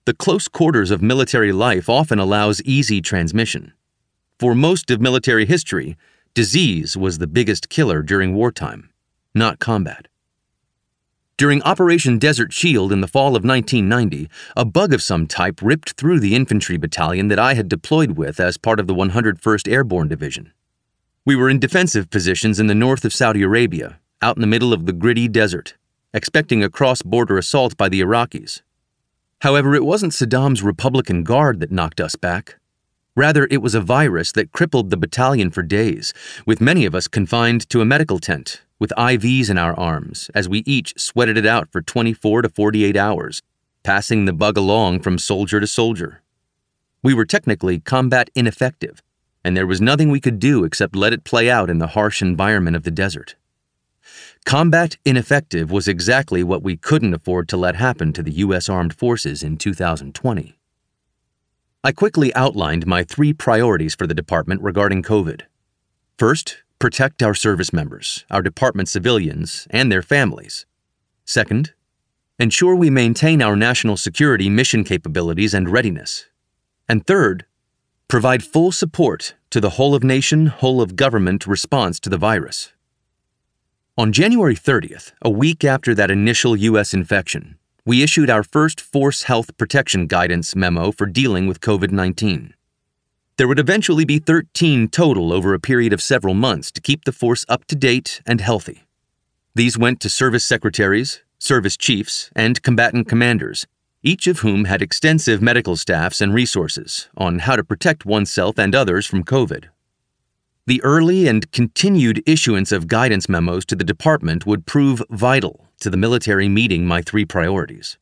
The close quarters of military life often allows easy transmission. For most of military history, disease was the biggest killer during wartime, not combat. During Operation Desert Shield in the fall of 1990, a bug of some type ripped through the infantry battalion that I had deployed with as part of the 101st Airborne Division. We were in defensive positions in the north of Saudi Arabia, out in the middle of the gritty desert, expecting a cross-border assault by the Iraqis. However, it wasn't Saddam's Republican Guard that knocked us back. Rather, it was a virus that crippled the battalion for days, with many of us confined to a medical tent, with IVs in our arms, as we each sweated it out for 24 to 48 hours, passing the bug along from soldier to soldier. We were technically combat ineffective, and there was nothing we could do except let it play out in the harsh environment of the desert. Combat ineffective was exactly what we couldn't afford to let happen to the U.S. Armed Forces in 2020. I quickly outlined my 3 priorities for the department regarding COVID. First, protect our service members, our department civilians, and their families. Second, ensure we maintain our national security mission capabilities and readiness. And third, provide full support to the whole-of-nation, whole-of-government response to the virus. On January 30th, a week after that initial U.S. infection, we issued our first Force Health Protection Guidance memo for dealing with COVID-19. There would eventually be 13 total over a period of several months to keep the force up to date and healthy. These went to service secretaries, service chiefs, and combatant commanders, each of whom had extensive medical staffs and resources on how to protect oneself and others from COVID. The early and continued issuance of guidance memos to the department would prove vital to the military meeting my 3 priorities.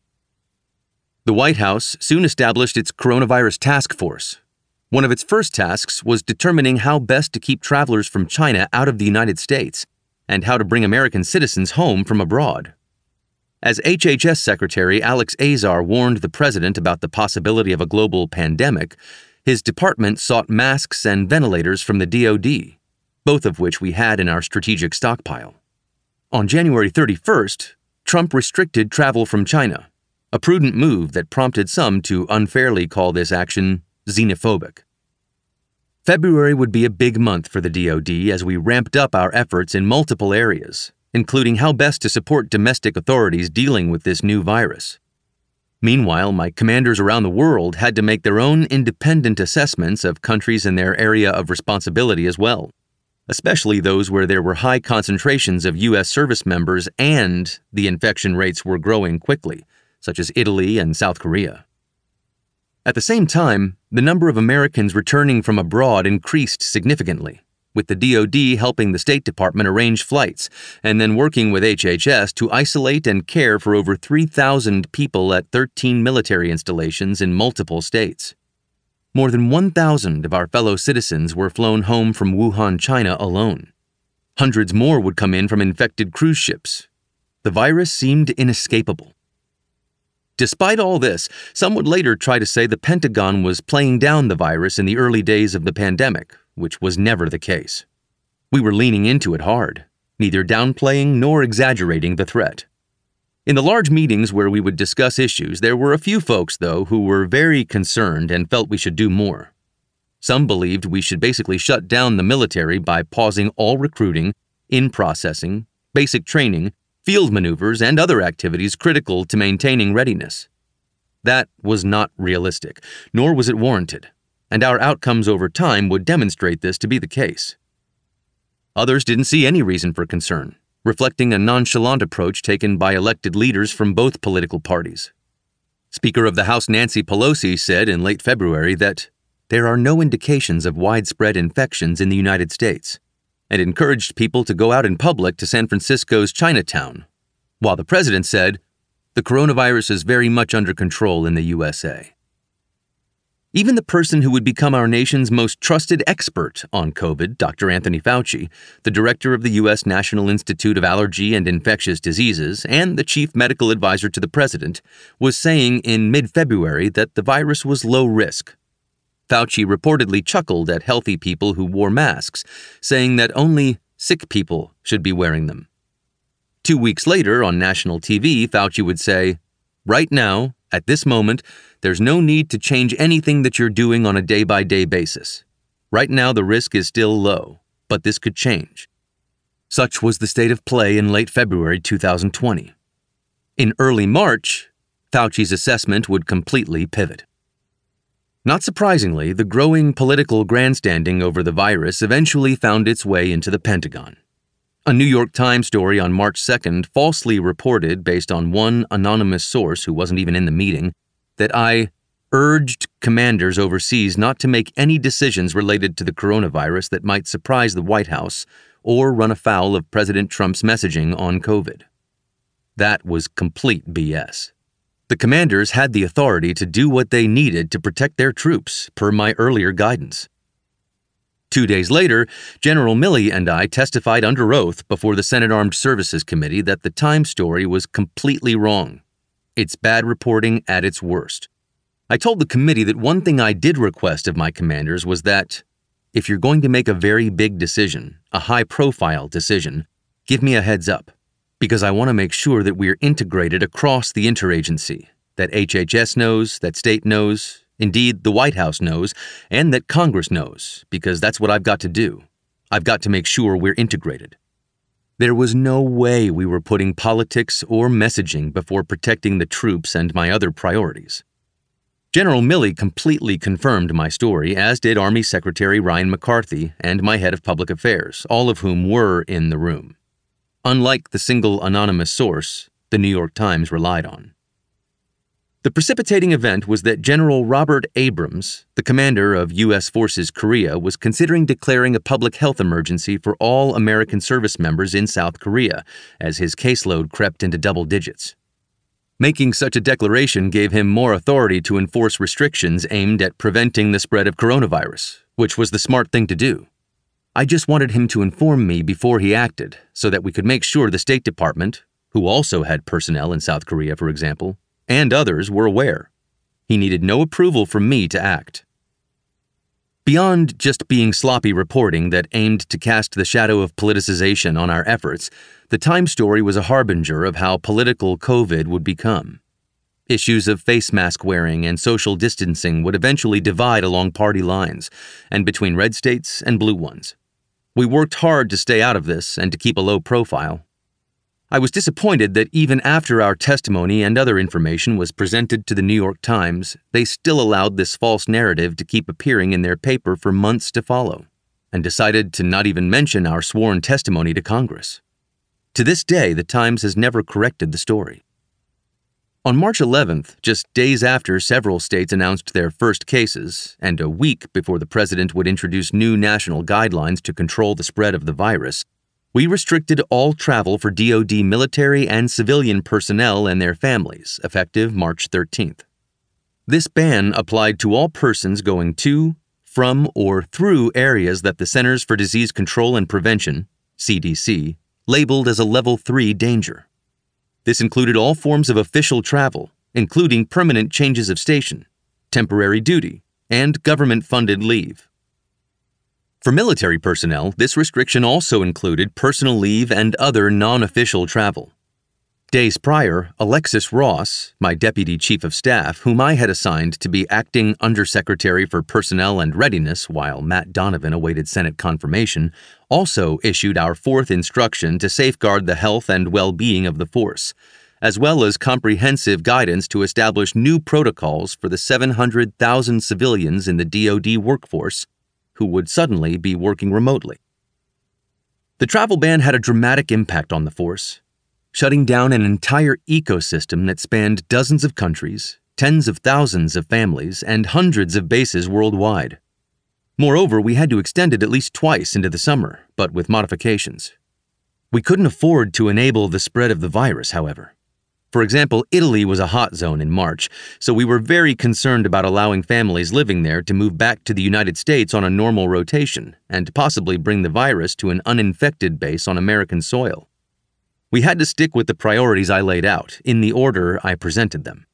The White House soon established its coronavirus task force. One of its first tasks was determining how best to keep travelers from China out of the United States and how to bring American citizens home from abroad. As HHS Secretary Alex Azar warned the president about the possibility of a global pandemic, his department sought masks and ventilators from the DoD, both of which we had in our strategic stockpile. On January 31st, Trump restricted travel from China, a prudent move that prompted some to unfairly call this action xenophobic. February would be a big month for the DoD as we ramped up our efforts in multiple areas, including how best to support domestic authorities dealing with this new virus. Meanwhile, my commanders around the world had to make their own independent assessments of countries in their area of responsibility as well, especially those where there were high concentrations of U.S. service members and the infection rates were growing quickly, such as Italy and South Korea. At the same time, the number of Americans returning from abroad increased significantly, with the DoD helping the State Department arrange flights and then working with HHS to isolate and care for over 3,000 people at 13 military installations in multiple states. More than 1,000 of our fellow citizens were flown home from Wuhan, China alone. Hundreds more would come in from infected cruise ships. The virus seemed inescapable. Despite all this, some would later try to say the Pentagon was playing down the virus in the early days of the pandemic, which was never the case. We were leaning into it hard, neither downplaying nor exaggerating the threat. In the large meetings where we would discuss issues, there were a few folks, though, who were very concerned and felt we should do more. Some believed we should basically shut down the military by pausing all recruiting, in-processing, basic training, field maneuvers, and other activities critical to maintaining readiness. That was not realistic, nor was it warranted, and our outcomes over time would demonstrate this to be the case. Others didn't see any reason for concern, reflecting a nonchalant approach taken by elected leaders from both political parties. Speaker of the House Nancy Pelosi said in late February that there are no indications of widespread infections in the United States, and encouraged people to go out in public to San Francisco's Chinatown, while the president said, the coronavirus is very much under control in the USA. Even the person who would become our nation's most trusted expert on COVID, Dr. Anthony Fauci, the director of the U.S. National Institute of Allergy and Infectious Diseases and the chief medical advisor to the president, was saying in mid-February that the virus was low risk. Fauci reportedly chuckled at healthy people who wore masks, saying that only sick people should be wearing them. 2 weeks later, on national TV, Fauci would say, Right now, at this moment, there's no need to change anything that you're doing on a day-by-day basis. Right now, the risk is still low, but this could change. Such was the state of play in late February 2020. In early March, Fauci's assessment would completely pivot. Not surprisingly, the growing political grandstanding over the virus eventually found its way into the Pentagon. A New York Times story on March 2nd falsely reported, based on one anonymous source who wasn't even in the meeting, that I urged commanders overseas not to make any decisions related to the coronavirus that might surprise the White House or run afoul of President Trump's messaging on COVID. That was complete BS. The commanders had the authority to do what they needed to protect their troops, per my earlier guidance. 2 days later, General Milley and I testified under oath before the Senate Armed Services Committee that the Times story was completely wrong. It's bad reporting at its worst. I told the committee that one thing I did request of my commanders was that, if you're going to make a very big decision, a high-profile decision, give me a heads up, because I want to make sure that we're integrated across the interagency, that HHS knows, that state knows, indeed, the White House knows, and that Congress knows, because that's what I've got to do. I've got to make sure we're integrated. There was no way we were putting politics or messaging before protecting the troops and my other priorities. General Milley completely confirmed my story, as did Army Secretary Ryan McCarthy and my head of public affairs, all of whom were in the room. Unlike the single anonymous source the New York Times relied on. The precipitating event was that General Robert Abrams, the commander of U.S. Forces Korea, was considering declaring a public health emergency for all American service members in South Korea, as his caseload crept into double digits. Making such a declaration gave him more authority to enforce restrictions aimed at preventing the spread of coronavirus, which was the smart thing to do. I just wanted him to inform me before he acted, so that we could make sure the State Department, who also had personnel in South Korea, for example, and others were aware. He needed no approval from me to act. Beyond just being sloppy reporting that aimed to cast the shadow of politicization on our efforts, the Times story was a harbinger of how political COVID would become. Issues of face mask wearing and social distancing would eventually divide along party lines, and between red states and blue ones. We worked hard to stay out of this and to keep a low profile. I was disappointed that even after our testimony and other information was presented to the New York Times, they still allowed this false narrative to keep appearing in their paper for months to follow, and decided to not even mention our sworn testimony to Congress. To this day, the Times has never corrected the story. On March 11th, just days after several states announced their first cases, and a week before the president would introduce new national guidelines to control the spread of the virus, we restricted all travel for DoD military and civilian personnel and their families, effective March 13th. This ban applied to all persons going to, from, or through areas that the Centers for Disease Control and Prevention, CDC, labeled as a Level 3 danger. This included all forms of official travel, including permanent changes of station, temporary duty, and government-funded leave. For military personnel, this restriction also included personal leave and other non-official travel. Days prior, Alexis Ross, my deputy chief of staff, whom I had assigned to be acting undersecretary for personnel and readiness while Matt Donovan awaited Senate confirmation, also issued our fourth instruction to safeguard the health and well-being of the force, as well as comprehensive guidance to establish new protocols for the 700,000 civilians in the DoD workforce who would suddenly be working remotely. The travel ban had a dramatic impact on the force, shutting down an entire ecosystem that spanned dozens of countries, tens of thousands of families, and hundreds of bases worldwide. Moreover, we had to extend it at least twice into the summer, but with modifications. We couldn't afford to enable the spread of the virus, however. For example, Italy was a hot zone in March, so we were very concerned about allowing families living there to move back to the United States on a normal rotation and possibly bring the virus to an uninfected base on American soil. We had to stick with the priorities I laid out, in the order I presented them.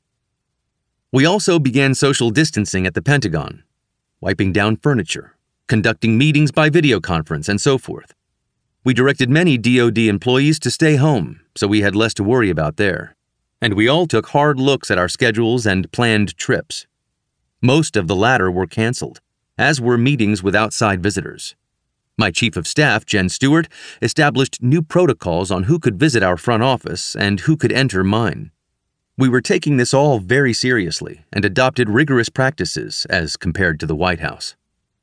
We also began social distancing at the Pentagon, wiping down furniture, conducting meetings by video conference, and so forth. We directed many DoD employees to stay home, so we had less to worry about there. and we all took hard looks at our schedules and planned trips. Most of the latter were canceled, as were meetings with outside visitors. My chief of staff, Jen Stewart, established new protocols on who could visit our front office and who could enter mine. We were taking this all very seriously and adopted rigorous practices as compared to the White House.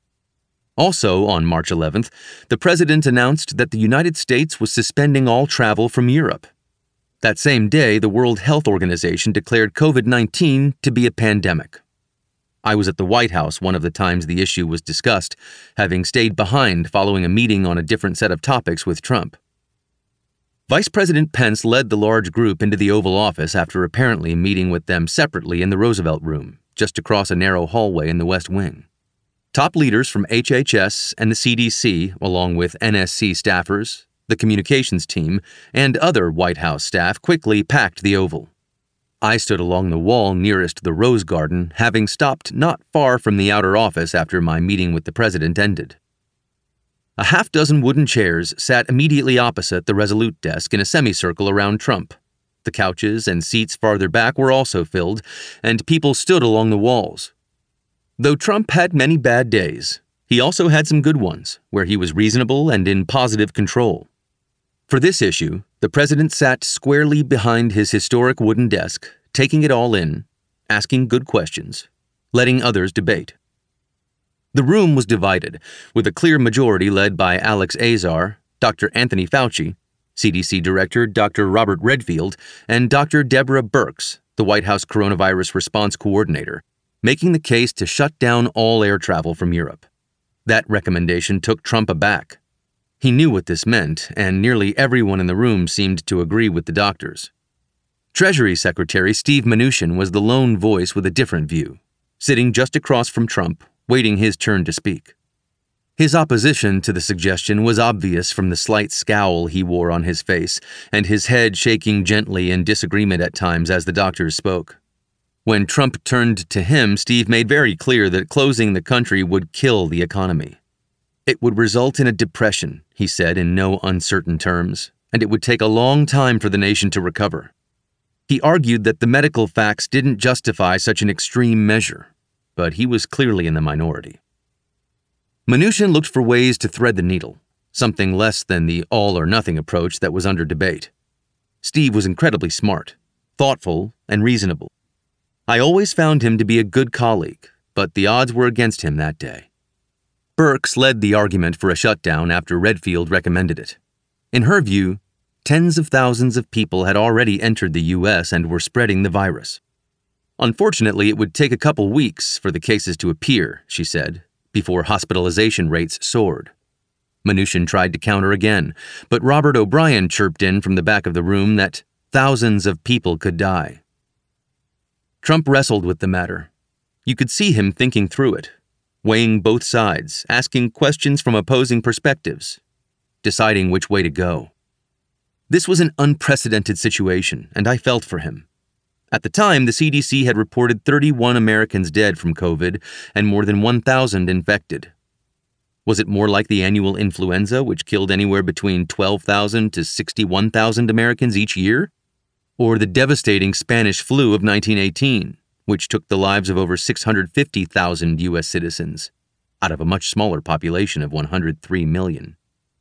Also, on March 11th, the president announced that the United States was suspending all travel from Europe. That same day, the World Health Organization declared COVID-19 to be a pandemic. I was at the White House one of the times the issue was discussed, having stayed behind following a meeting on a different set of topics with Trump. Vice President Pence led the large group into the Oval Office after apparently meeting with them separately in the Roosevelt Room, just across a narrow hallway in the West Wing. Top leaders from HHS and the CDC, along with NSC staffers, the communications team, and other White House staff quickly packed the Oval. I stood along the wall nearest the Rose Garden, having stopped not far from the outer office after my meeting with the president ended. A half-dozen wooden chairs sat immediately opposite the Resolute desk in a semicircle around Trump. The couches and seats farther back were also filled, and people stood along the walls. Though Trump had many bad days, he also had some good ones, where he was reasonable and in positive control. For this issue, the president sat squarely behind his historic wooden desk, taking it all in, asking good questions, letting others debate. The room was divided, with a clear majority led by Alex Azar, Dr. Anthony Fauci, CDC Director Dr. Robert Redfield, and Dr. Deborah Birx, the White House Coronavirus Response Coordinator, making the case to shut down all air travel from Europe. That recommendation took Trump aback. He knew what this meant, and nearly everyone in the room seemed to agree with the doctors. Treasury Secretary Steve Mnuchin was the lone voice with a different view, sitting just across from Trump, waiting his turn to speak. His opposition to the suggestion was obvious from the slight scowl he wore on his face and his head shaking gently in disagreement at times as the doctors spoke. When Trump turned to him, Steve made very clear that closing the country would kill the economy. It would result in a depression, he said in no uncertain terms, and it would take a long time for the nation to recover. He argued that the medical facts didn't justify such an extreme measure, but he was clearly in the minority. Mnuchin looked for ways to thread the needle, something less than the all-or-nothing approach that was under debate. Steve was incredibly smart, thoughtful, and reasonable. I always found him to be a good colleague, but the odds were against him that day. Birx led the argument for a shutdown after Redfield recommended it. In her view, tens of thousands of people had already entered the U.S. and were spreading the virus. Unfortunately, it would take a couple weeks for the cases to appear, she said, before hospitalization rates soared. Mnuchin tried to counter again, but Robert O'Brien chirped in from the back of the room that thousands of people could die. Trump wrestled with the matter. You could see him thinking through it, weighing both sides, asking questions from opposing perspectives, deciding which way to go. This was an unprecedented situation, and I felt for him. At the time, the CDC had reported 31 Americans dead from COVID and more than 1,000 infected. Was it more like the annual influenza, which killed anywhere between 12,000 to 61,000 Americans each year? Or the devastating Spanish flu of 1918, which took the lives of over 650,000 U.S. citizens, out of a much smaller population of 103 million?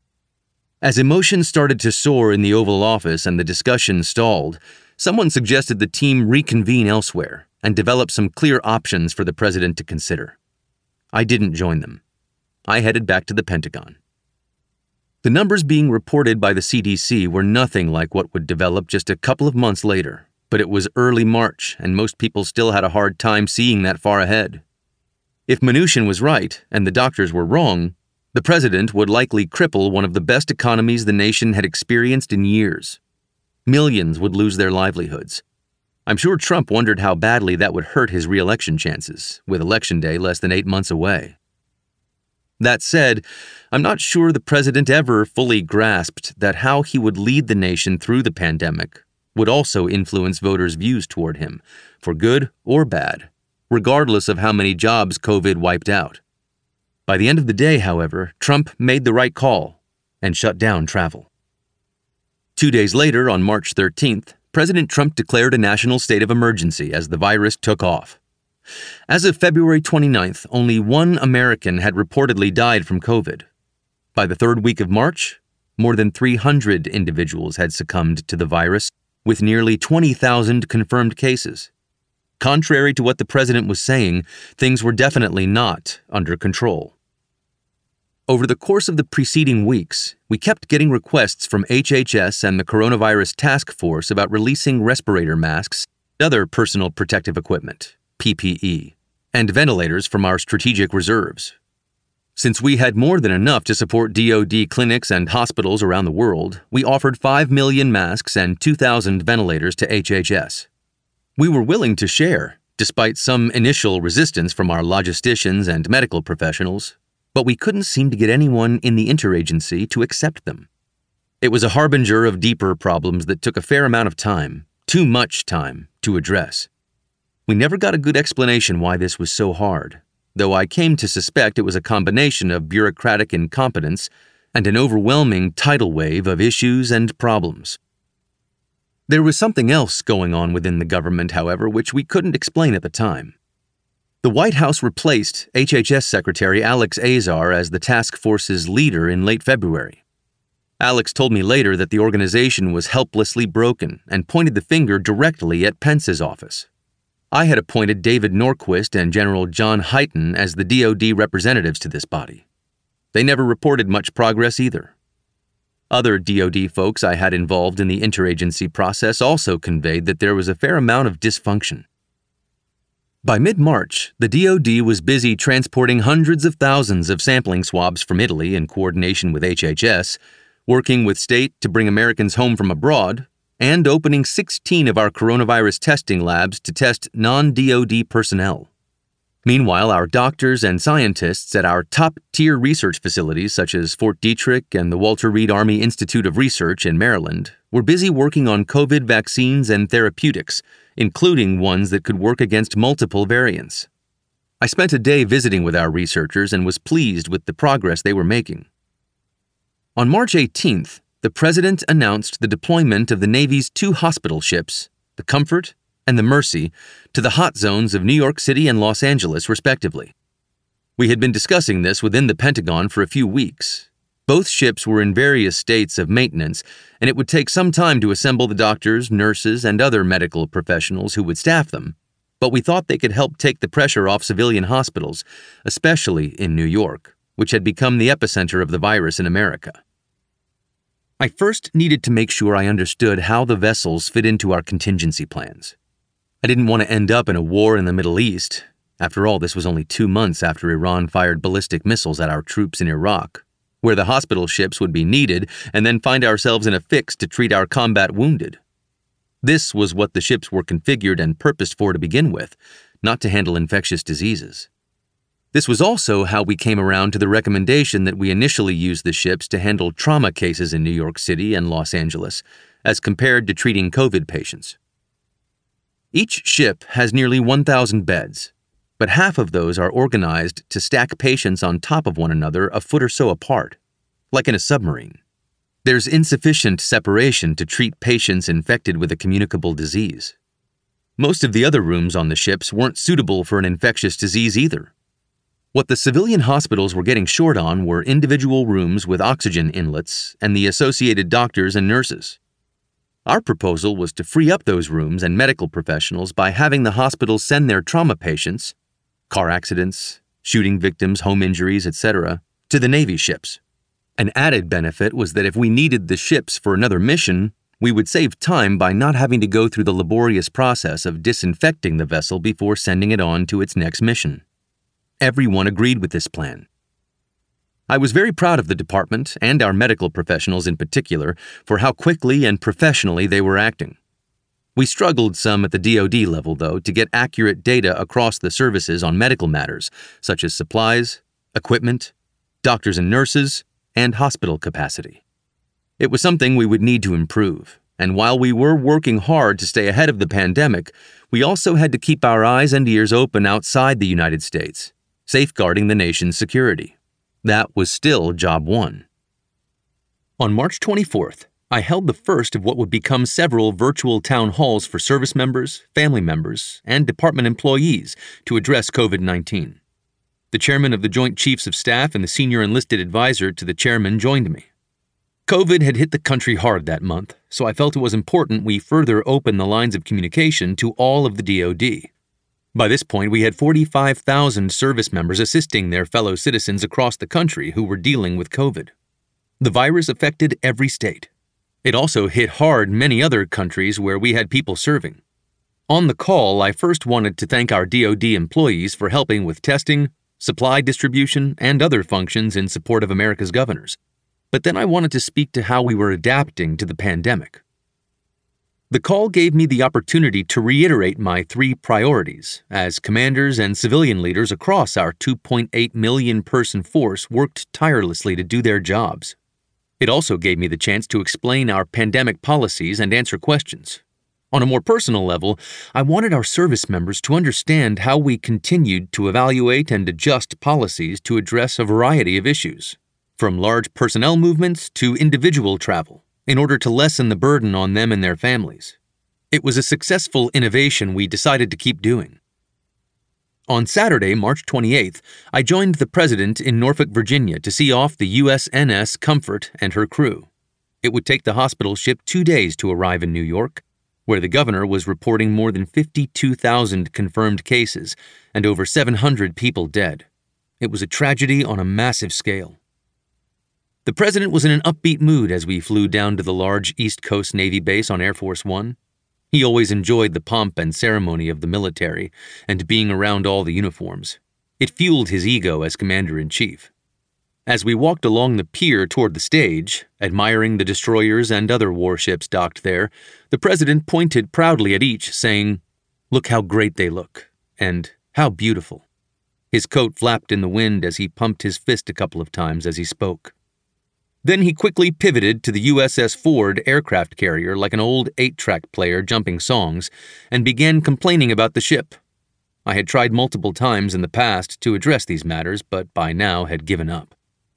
As emotions started to soar in the Oval Office and the discussion stalled, someone suggested the team reconvene elsewhere and develop some clear options for the president to consider. I didn't join them. I headed back to the Pentagon. The numbers being reported by the CDC were nothing like what would develop just a couple of months later, but it was early March and most people still had a hard time seeing that far ahead. If Mnuchin was right and the doctors were wrong, the president would likely cripple one of the best economies the nation had experienced in years. Millions would lose their livelihoods. I'm sure Trump wondered how badly that would hurt his re-election chances, with Election Day less than 8 months away. That said, I'm not sure the president ever fully grasped that how he would lead the nation through the pandemic would also influence voters' views toward him, for good or bad, regardless of how many jobs COVID wiped out. By the end of the day, however, Trump made the right call and shut down travel. 2 days later, on March 13th, President Trump declared a national state of emergency as the virus took off. As of February 29th, only one American had reportedly died from COVID. By the third week of March, more than 300 individuals had succumbed to the virus, with nearly 20,000 confirmed cases. Contrary to what the president was saying, things were definitely not under control. Over the course of the preceding weeks, we kept getting requests from HHS and the Coronavirus Task Force about releasing respirator masks and other personal protective equipment, PPE, and ventilators from our strategic reserves. Since we had more than enough to support DoD clinics and hospitals around the world, we offered 5 million masks and 2,000 ventilators to HHS. We were willing to share, despite some initial resistance from our logisticians and medical professionals, but we couldn't seem to get anyone in the interagency to accept them. It was a harbinger of deeper problems that took a fair amount of time, too much time, to address. We never got a good explanation why this was so hard, though I came to suspect it was a combination of bureaucratic incompetence and an overwhelming tidal wave of issues and problems. There was something else going on within the government, however, which we couldn't explain at the time. The White House replaced HHS Secretary Alex Azar as the task force's leader in late February. Alex told me later that the organization was helplessly broken and pointed the finger directly at Pence's office. I had appointed David Norquist and General John Hyten as the DoD representatives to this body. They never reported much progress either. Other DoD folks I had involved in the interagency process also conveyed that there was a fair amount of dysfunction. By mid-March, the DoD was busy transporting hundreds of thousands of sampling swabs from Italy in coordination with HHS, working with state to bring Americans home from abroad, and opening 16 of our coronavirus testing labs to test non-DoD personnel. Meanwhile, our doctors and scientists at our top-tier research facilities such as Fort Detrick and the Walter Reed Army Institute of Research in Maryland were busy working on COVID vaccines and therapeutics, including ones that could work against multiple variants. I spent a day visiting with our researchers and was pleased with the progress they were making. On March 18th, the President announced the deployment of the Navy's 2 hospital ships, the Comfort and the Mercy, to the hot zones of New York City and Los Angeles, respectively. We had been discussing this within the Pentagon for a few weeks. Both ships were in various states of maintenance, and it would take some time to assemble the doctors, nurses, and other medical professionals who would staff them, but we thought they could help take the pressure off civilian hospitals, especially in New York, which had become the epicenter of the virus in America. I first needed to make sure I understood how the vessels fit into our contingency plans. I didn't want to end up in a war in the Middle East. After all, this was only 2 months after Iran fired ballistic missiles at our troops in Iraq, where the hospital ships would be needed and then find ourselves in a fix to treat our combat wounded. This was what the ships were configured and purposed for to begin with, not to handle infectious diseases. This was also how we came around to the recommendation that we initially use the ships to handle trauma cases in New York City and Los Angeles, as compared to treating COVID patients. Each ship has nearly 1,000 beds, but half of those are organized to stack patients on top of one another a foot or so apart, like in a submarine. There's insufficient separation to treat patients infected with a communicable disease. Most of the other rooms on the ships weren't suitable for an infectious disease either. What the civilian hospitals were getting short on were individual rooms with oxygen inlets and the associated doctors and nurses. Our proposal was to free up those rooms and medical professionals by having the hospitals send their trauma patients, car accidents, shooting victims, home injuries, etc., to the Navy ships. An added benefit was that if we needed the ships for another mission, we would save time by not having to go through the laborious process of disinfecting the vessel before sending it on to its next mission. Everyone agreed with this plan. I was very proud of the department, and our medical professionals in particular, for how quickly and professionally they were acting. We struggled some at the DoD level, though, to get accurate data across the services on medical matters, such as supplies, equipment, doctors and nurses, and hospital capacity. It was something we would need to improve, and while we were working hard to stay ahead of the pandemic, we also had to keep our eyes and ears open outside the United States, safeguarding the nation's security. That was still job one. On March 24th, I held the first of what would become several virtual town halls for service members, family members, and department employees to address COVID-19. The chairman of the Joint Chiefs of Staff and the senior enlisted advisor to the chairman joined me. COVID had hit the country hard that month, so I felt it was important we further open the lines of communication to all of the DoD. By this point, we had 45,000 service members assisting their fellow citizens across the country who were dealing with COVID. The virus affected every state. It also hit hard many other countries where we had people serving. On the call, I first wanted to thank our DoD employees for helping with testing, supply distribution, and other functions in support of America's governors. But then I wanted to speak to how we were adapting to the pandemic. The call gave me the opportunity to reiterate my 3 priorities as commanders and civilian leaders across our 2.8 million person force worked tirelessly to do their jobs. It also gave me the chance to explain our pandemic policies and answer questions. On a more personal level, I wanted our service members to understand how we continued to evaluate and adjust policies to address a variety of issues, from large personnel movements to individual travel, in order to lessen the burden on them and their families. It was a successful innovation we decided to keep doing. On Saturday, March 28th, I joined the President in Norfolk, Virginia to see off the USNS Comfort and her crew. It would take the hospital ship 2 days to arrive in New York, where the governor was reporting more than 52,000 confirmed cases and over 700 people dead. It was a tragedy on a massive scale. The President was in an upbeat mood as we flew down to the large East Coast Navy base on Air Force One. He always enjoyed the pomp and ceremony of the military and being around all the uniforms. It fueled his ego as Commander-in-Chief. As we walked along the pier toward the stage, admiring the destroyers and other warships docked there, the President pointed proudly at each, saying, "Look how great they look," and "How beautiful." His coat flapped in the wind as he pumped his fist a couple of times as he spoke. Then he quickly pivoted to the USS Ford aircraft carrier like an old 8-track player jumping songs and began complaining about the ship. I had tried multiple times in the past to address these matters, but by now had given up.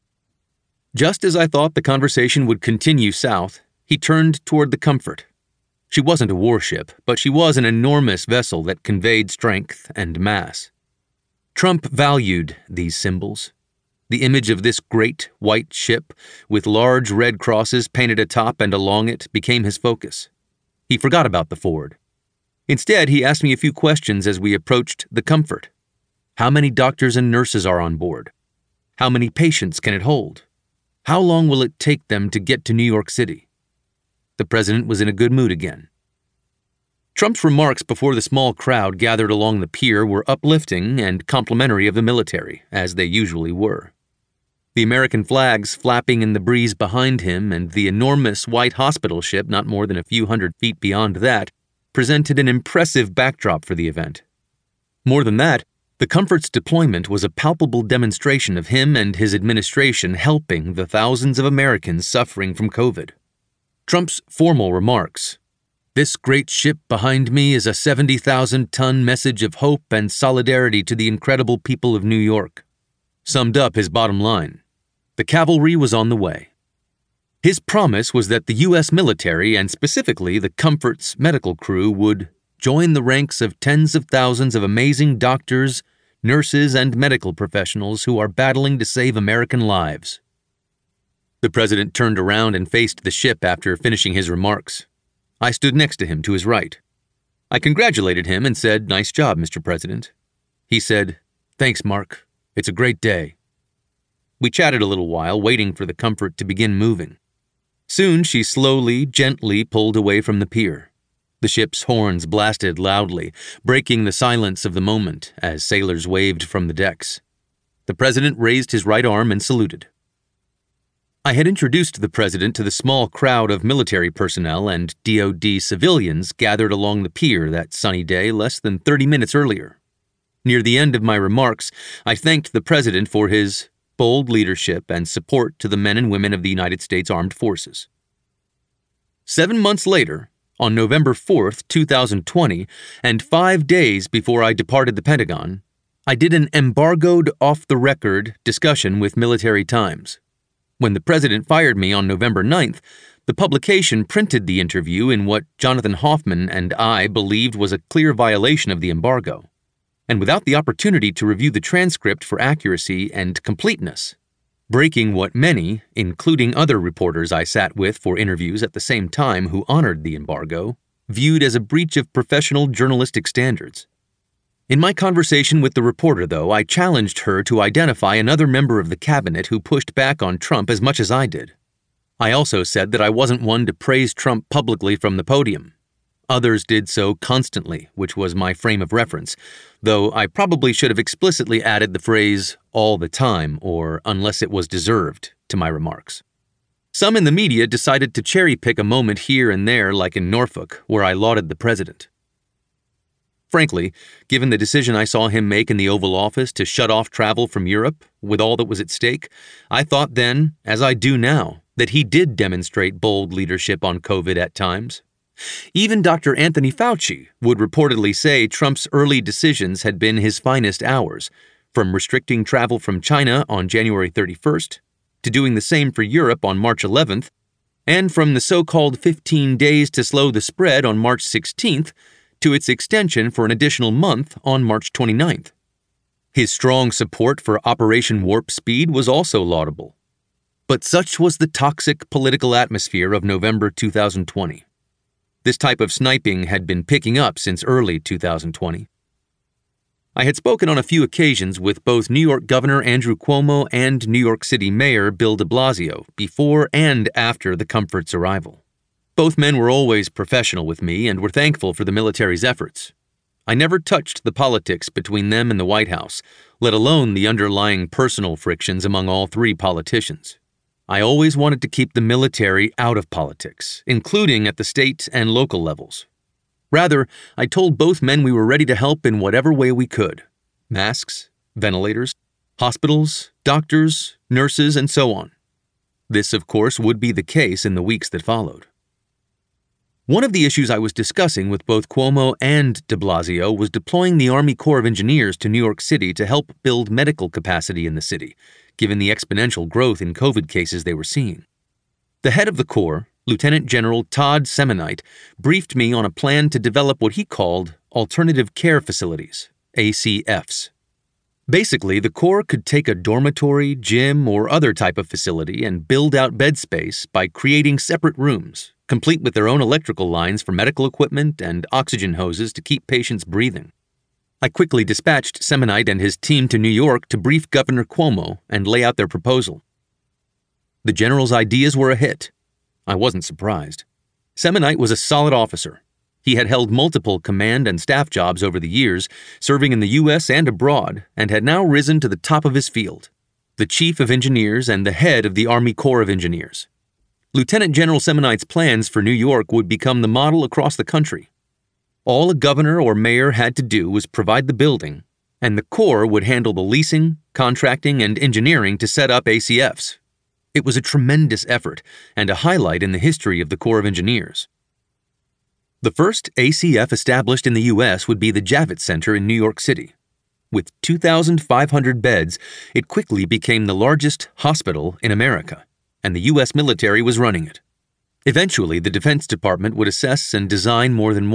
Just as I thought the conversation would continue south, he turned toward the Comfort. She wasn't a warship, but she was an enormous vessel that conveyed strength and mass. Trump valued these symbols. The image of this great white ship, with large red crosses painted atop and along it, became his focus. He forgot about the Ford. Instead, he asked me a few questions as we approached the Comfort. How many doctors and nurses are on board? How many patients can it hold? How long will it take them to get to New York City? The President was in a good mood again. Trump's remarks before the small crowd gathered along the pier were uplifting and complimentary of the military, as they usually were. The American flags flapping in the breeze behind him and the enormous white hospital ship not more than a few hundred feet beyond that presented an impressive backdrop for the event. More than that, the Comfort's deployment was a palpable demonstration of him and his administration helping the thousands of Americans suffering from COVID. Trump's formal remarks, "This great ship behind me is a 70,000-ton message of hope and solidarity to the incredible people of New York," summed up his bottom line. The cavalry was on the way. His promise was that the U.S. military, and specifically the Comfort's medical crew, would join the ranks of tens of thousands of amazing doctors, nurses, and medical professionals who are battling to save American lives. The President turned around and faced the ship after finishing his remarks. I stood next to him to his right. I congratulated him and said, "Nice job, Mr. President." He said, "Thanks, Mark. It's a great day." We chatted a little while, waiting for the Comfort to begin moving. Soon she slowly, gently pulled away from the pier. The ship's horns blasted loudly, breaking the silence of the moment as sailors waved from the decks. The President raised his right arm and saluted. I had introduced the President to the small crowd of military personnel and DoD civilians gathered along the pier that sunny day less than 30 minutes earlier. Near the end of my remarks, I thanked the President for his bold leadership and support to the men and women of the United States Armed Forces. 7 months later, on November 4th, 2020, and 5 days before I departed the Pentagon, I did an embargoed off-the-record discussion with Military Times. When the President fired me on November 9th, The publication printed the interview in what Jonathan Hoffman and I believed was a clear violation of the embargo, and without the opportunity to review the transcript for accuracy and completeness, breaking what many, including other reporters I sat with for interviews at the same time who honored the embargo, viewed as a breach of professional journalistic standards. In my conversation with the reporter, though, I challenged her to identify another member of the cabinet who pushed back on Trump as much as I did. I also said that I wasn't one to praise Trump publicly from the podium. Others did so constantly, which was my frame of reference, though I probably should have explicitly added the phrase, all the time, or unless it was deserved, to my remarks. Some in the media decided to cherry-pick a moment here and there, like in Norfolk, where I lauded the president. Frankly, given the decision I saw him make in the Oval Office to shut off travel from Europe, with all that was at stake, I thought then, as I do now, that he did demonstrate bold leadership on COVID at times. Even Dr. Anthony Fauci would reportedly say Trump's early decisions had been his finest hours, from restricting travel from China on January 31st, to doing the same for Europe on March 11th, and from the so-called 15 days to slow the spread on March 16th, to its extension for an additional month on March 29th. His strong support for Operation Warp Speed was also laudable. But such was the toxic political atmosphere of November 2020. This type of sniping had been picking up since early 2020. I had spoken on a few occasions with both New York Governor Andrew Cuomo and New York City Mayor Bill de Blasio before and after the Comfort's arrival. Both men were always professional with me and were thankful for the military's efforts. I never touched the politics between them and the White House, let alone the underlying personal frictions among all three politicians. I always wanted to keep the military out of politics, including at the state and local levels. Rather, I told both men we were ready to help in whatever way we could. Masks, ventilators, hospitals, doctors, nurses, and so on. This, of course, would be the case in the weeks that followed. One of the issues I was discussing with both Cuomo and de Blasio was deploying the Army Corps of Engineers to New York City to help build medical capacity in the city, given the exponential growth in COVID cases they were seeing. The head of the Corps, Lieutenant General Todd Semonite, briefed me on a plan to develop what he called Alternative Care Facilities, ACFs. Basically, the Corps could take a dormitory, gym, or other type of facility and build out bed space by creating separate rooms, complete with their own electrical lines for medical equipment and oxygen hoses to keep patients breathing. I quickly dispatched Semonite and his team to New York to brief Governor Cuomo and lay out their proposal. The general's ideas were a hit. I wasn't surprised. Semonite was a solid officer. He had held multiple command and staff jobs over the years, serving in the U.S. and abroad, and had now risen to the top of his field, the Chief of Engineers and the head of the Army Corps of Engineers. Lieutenant General Semonite's plans for New York would become the model across the country. All a governor or mayor had to do was provide the building, and the Corps would handle the leasing, contracting, and engineering to set up ACFs. It was a tremendous effort and a highlight in the history of the Corps of Engineers. The first ACF established in the U.S. would be the Javits Center in New York City. With 2,500 beds, it quickly became the largest hospital in America, and the U.S. military was running it. Eventually, the Defense Department would assess and design more than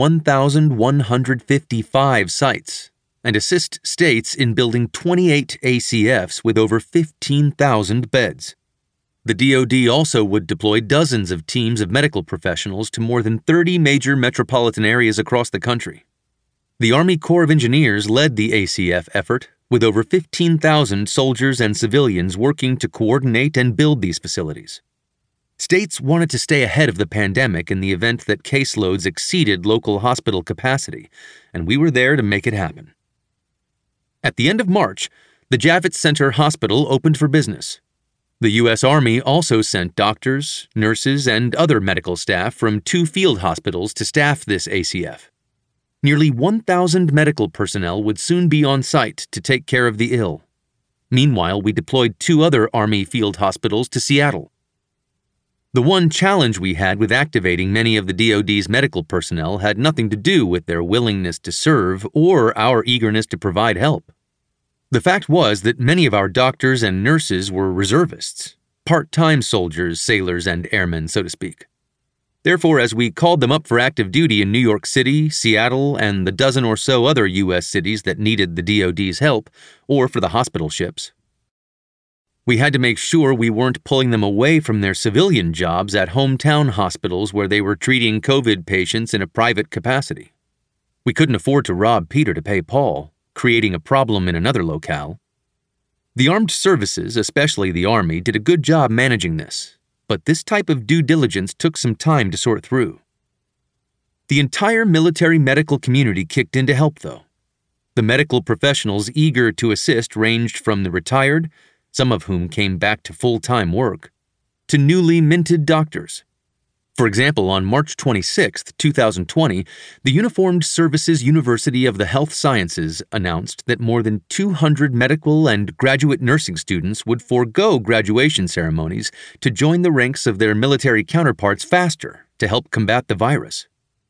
1,155 sites and assist states in building 28 ACFs with over 15,000 beds. The DoD also would deploy dozens of teams of medical professionals to more than 30 major metropolitan areas across the country. The Army Corps of Engineers led the ACF effort, with over 15,000 soldiers and civilians working to coordinate and build these facilities. States wanted to stay ahead of the pandemic in the event that caseloads exceeded local hospital capacity, and we were there to make it happen. At the end of March, the Javits Center Hospital opened for business. The U.S. Army also sent doctors, nurses, and other medical staff from 2 field hospitals to staff this ACF. Nearly 1,000 medical personnel would soon be on site to take care of the ill. Meanwhile, we deployed 2 other Army field hospitals to Seattle. The one challenge we had with activating many of the DoD's medical personnel had nothing to do with their willingness to serve or our eagerness to provide help. The fact was that many of our doctors and nurses were reservists, part-time soldiers, sailors, and airmen, so to speak. Therefore, as we called them up for active duty in New York City, Seattle, and the dozen or so other U.S. cities that needed the DoD's help, or for the hospital ships, we had to make sure we weren't pulling them away from their civilian jobs at hometown hospitals where they were treating COVID patients in a private capacity. We couldn't afford to rob Peter to pay Paul, creating a problem in another locale. The armed services, especially the Army, did a good job managing this, but this type of due diligence took some time to sort through. The entire military medical community kicked in to help, though. The medical professionals eager to assist ranged from the retired, some of whom came back to full-time work, to newly minted doctors. For example, on March 26, 2020, the Uniformed Services University of the Health Sciences announced that more than 200 medical and graduate nursing students would forego graduation ceremonies to join the ranks of their military counterparts faster to help combat the virus.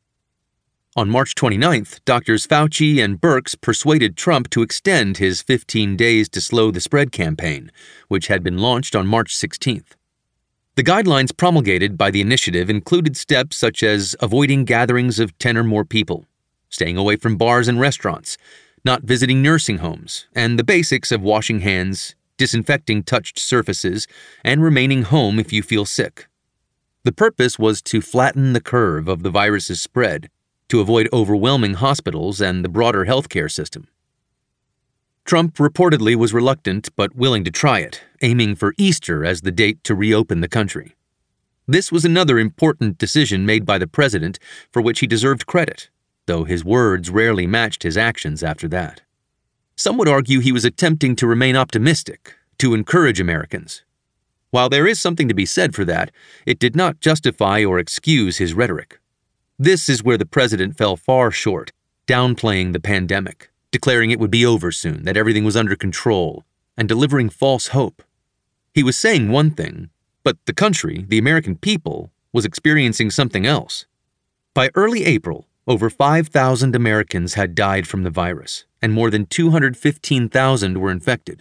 On March 29th, Drs. Fauci and Birx persuaded Trump to extend his 15 Days to Slow the Spread campaign, which had been launched on March 16th. The guidelines promulgated by the initiative included steps such as avoiding gatherings of 10 or more people, staying away from bars and restaurants, not visiting nursing homes, and the basics of washing hands, disinfecting touched surfaces, and remaining home if you feel sick. The purpose was to flatten the curve of the virus's spread, to avoid overwhelming hospitals and the broader healthcare system. Trump reportedly was reluctant but willing to try it, aiming for Easter as the date to reopen the country. This was another important decision made by the president for which he deserved credit, though his words rarely matched his actions after that. Some would argue he was attempting to remain optimistic, to encourage Americans. While there is something to be said for that, it did not justify or excuse his rhetoric. This is where the president fell far short, downplaying the pandemic, declaring it would be over soon, that everything was under control, and delivering false hope. He was saying one thing, but the country, the American people, was experiencing something else. By early April, over 5,000 Americans had died from the virus, and more than 215,000 were infected.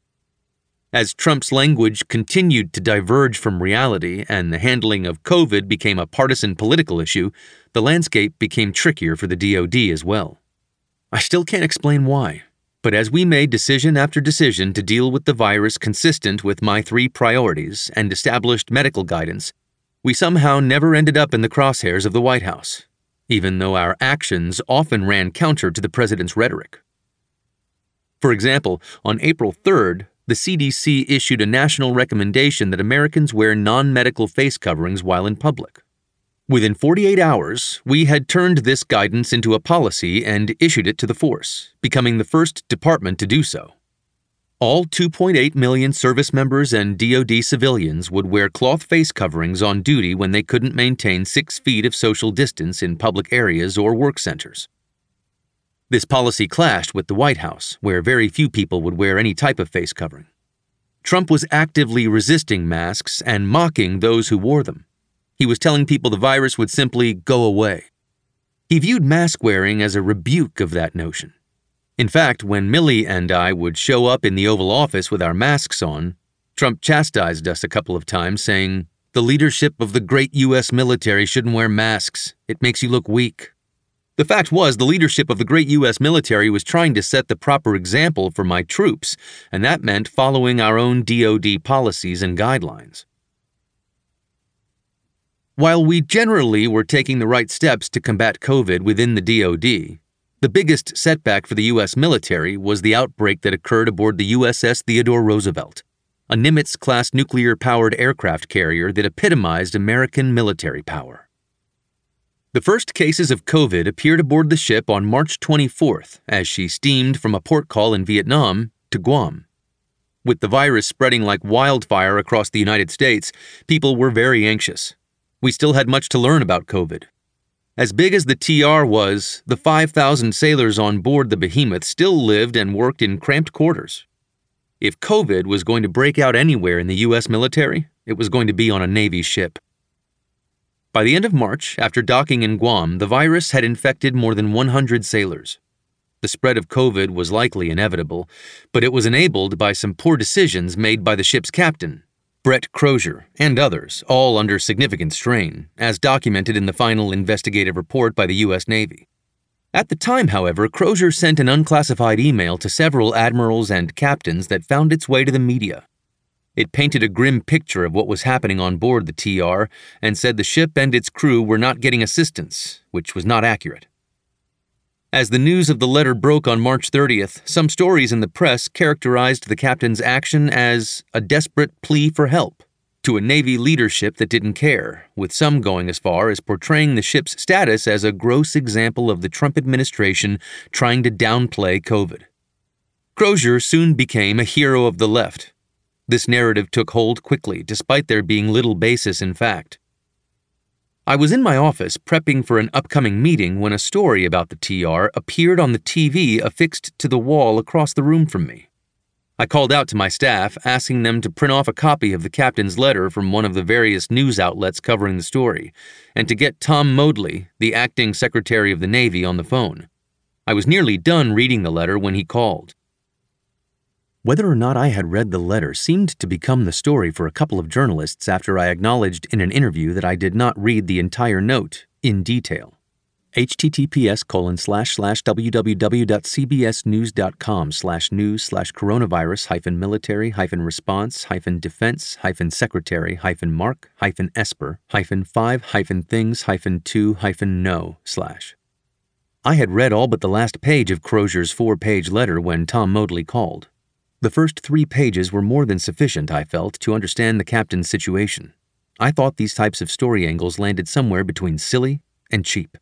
As Trump's language continued to diverge from reality and the handling of COVID became a partisan political issue, the landscape became trickier for the DoD as well. I still can't explain why, but as we made decision after decision to deal with the virus consistent with my 3 priorities and established medical guidance, we somehow never ended up in the crosshairs of the White House, even though our actions often ran counter to the president's rhetoric. For example, on April 3rd, the CDC issued a national recommendation that Americans wear non-medical face coverings while in public. Within 48 hours, we had turned this guidance into a policy and issued it to the force, becoming the first department to do so. All 2.8 million service members and DoD civilians would wear cloth face coverings on duty when they couldn't maintain 6 feet of social distance in public areas or work centers. This policy clashed with the White House, where very few people would wear any type of face covering. Trump was actively resisting masks and mocking those who wore them. He was telling people the virus would simply go away. He viewed mask wearing as a rebuke of that notion. In fact, when Millie and I would show up in the Oval Office with our masks on, Trump chastised us a couple of times, saying, "The leadership of the great U.S. military shouldn't wear masks. It makes you look weak." The fact was, the leadership of the great U.S. military was trying to set the proper example for my troops, and that meant following our own DoD policies and guidelines. While we generally were taking the right steps to combat COVID within the DoD, the biggest setback for the U.S. military was the outbreak that occurred aboard the USS Theodore Roosevelt, a Nimitz-class nuclear-powered aircraft carrier that epitomized American military power. The first cases of COVID appeared aboard the ship on March 24th as she steamed from a port call in Vietnam to Guam. With the virus spreading like wildfire across the United States, people were very anxious. We still had much to learn about COVID. As big as the TR was, the 5,000 sailors on board the behemoth still lived and worked in cramped quarters. If COVID was going to break out anywhere in the U.S. military, it was going to be on a Navy ship. By the end of March, after docking in Guam, the virus had infected more than 100 sailors. The spread of COVID was likely inevitable, but it was enabled by some poor decisions made by the ship's captain, Brett Crozier, and others, all under significant strain, as documented in the final investigative report by the U.S. Navy. At the time, however, Crozier sent an unclassified email to several admirals and captains that found its way to the media. It painted a grim picture of what was happening on board the TR and said the ship and its crew were not getting assistance, which was not accurate. As the news of the letter broke on March 30th, some stories in the press characterized the captain's action as a desperate plea for help to a Navy leadership that didn't care, with some going as far as portraying the ship's status as a gross example of the Trump administration trying to downplay COVID. Crozier soon became a hero of the left. This narrative took hold quickly, despite there being little basis in fact. I was in my office prepping for an upcoming meeting when a story about the TR appeared on the TV affixed to the wall across the room from me. I called out to my staff, asking them to print off a copy of the captain's letter from one of the various news outlets covering the story, and to get Tom Modly, the acting Secretary of the Navy, on the phone. I was nearly done reading the letter when he called. Whether or not I had read the letter seemed to become the story for a couple of journalists after I acknowledged in an interview that I did not read the entire note in detail. https://www.cbsnews.com/news/coronavirus-military-mark-5-things-2-no/ I had read all but the last page of Crozier's 4-page letter when Tom Modly called. The first 3 pages were more than sufficient, I felt, to understand the captain's situation. I thought these types of story angles landed somewhere between silly and cheap.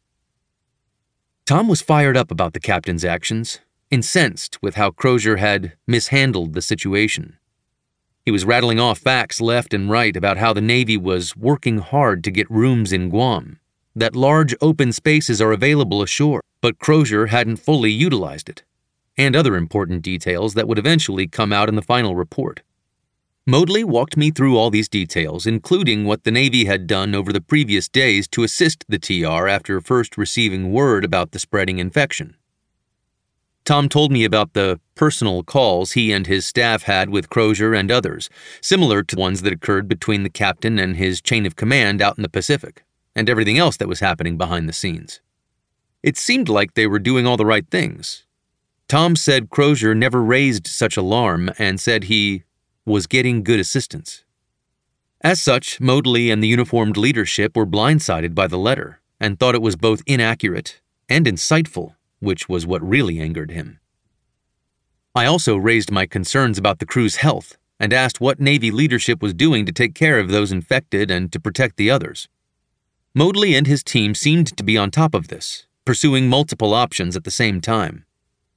Tom was fired up about the captain's actions, incensed with how Crozier had mishandled the situation. He was rattling off facts left and right about how the Navy was working hard to get rooms in Guam, that large open spaces are available ashore, but Crozier hadn't fully utilized it, and other important details that would eventually come out in the final report. Modly walked me through all these details, including what the Navy had done over the previous days to assist the TR after first receiving word about the spreading infection. Tom told me about the personal calls he and his staff had with Crozier and others, similar to ones that occurred between the captain and his chain of command out in the Pacific, and everything else that was happening behind the scenes. It seemed like they were doing all the right things. Tom said Crozier never raised such alarm and said he was getting good assistance. As such, Modly and the uniformed leadership were blindsided by the letter and thought it was both inaccurate and insightful, which was what really angered him. I also raised my concerns about the crew's health and asked what Navy leadership was doing to take care of those infected and to protect the others. Modly and his team seemed to be on top of this, pursuing multiple options at the same time.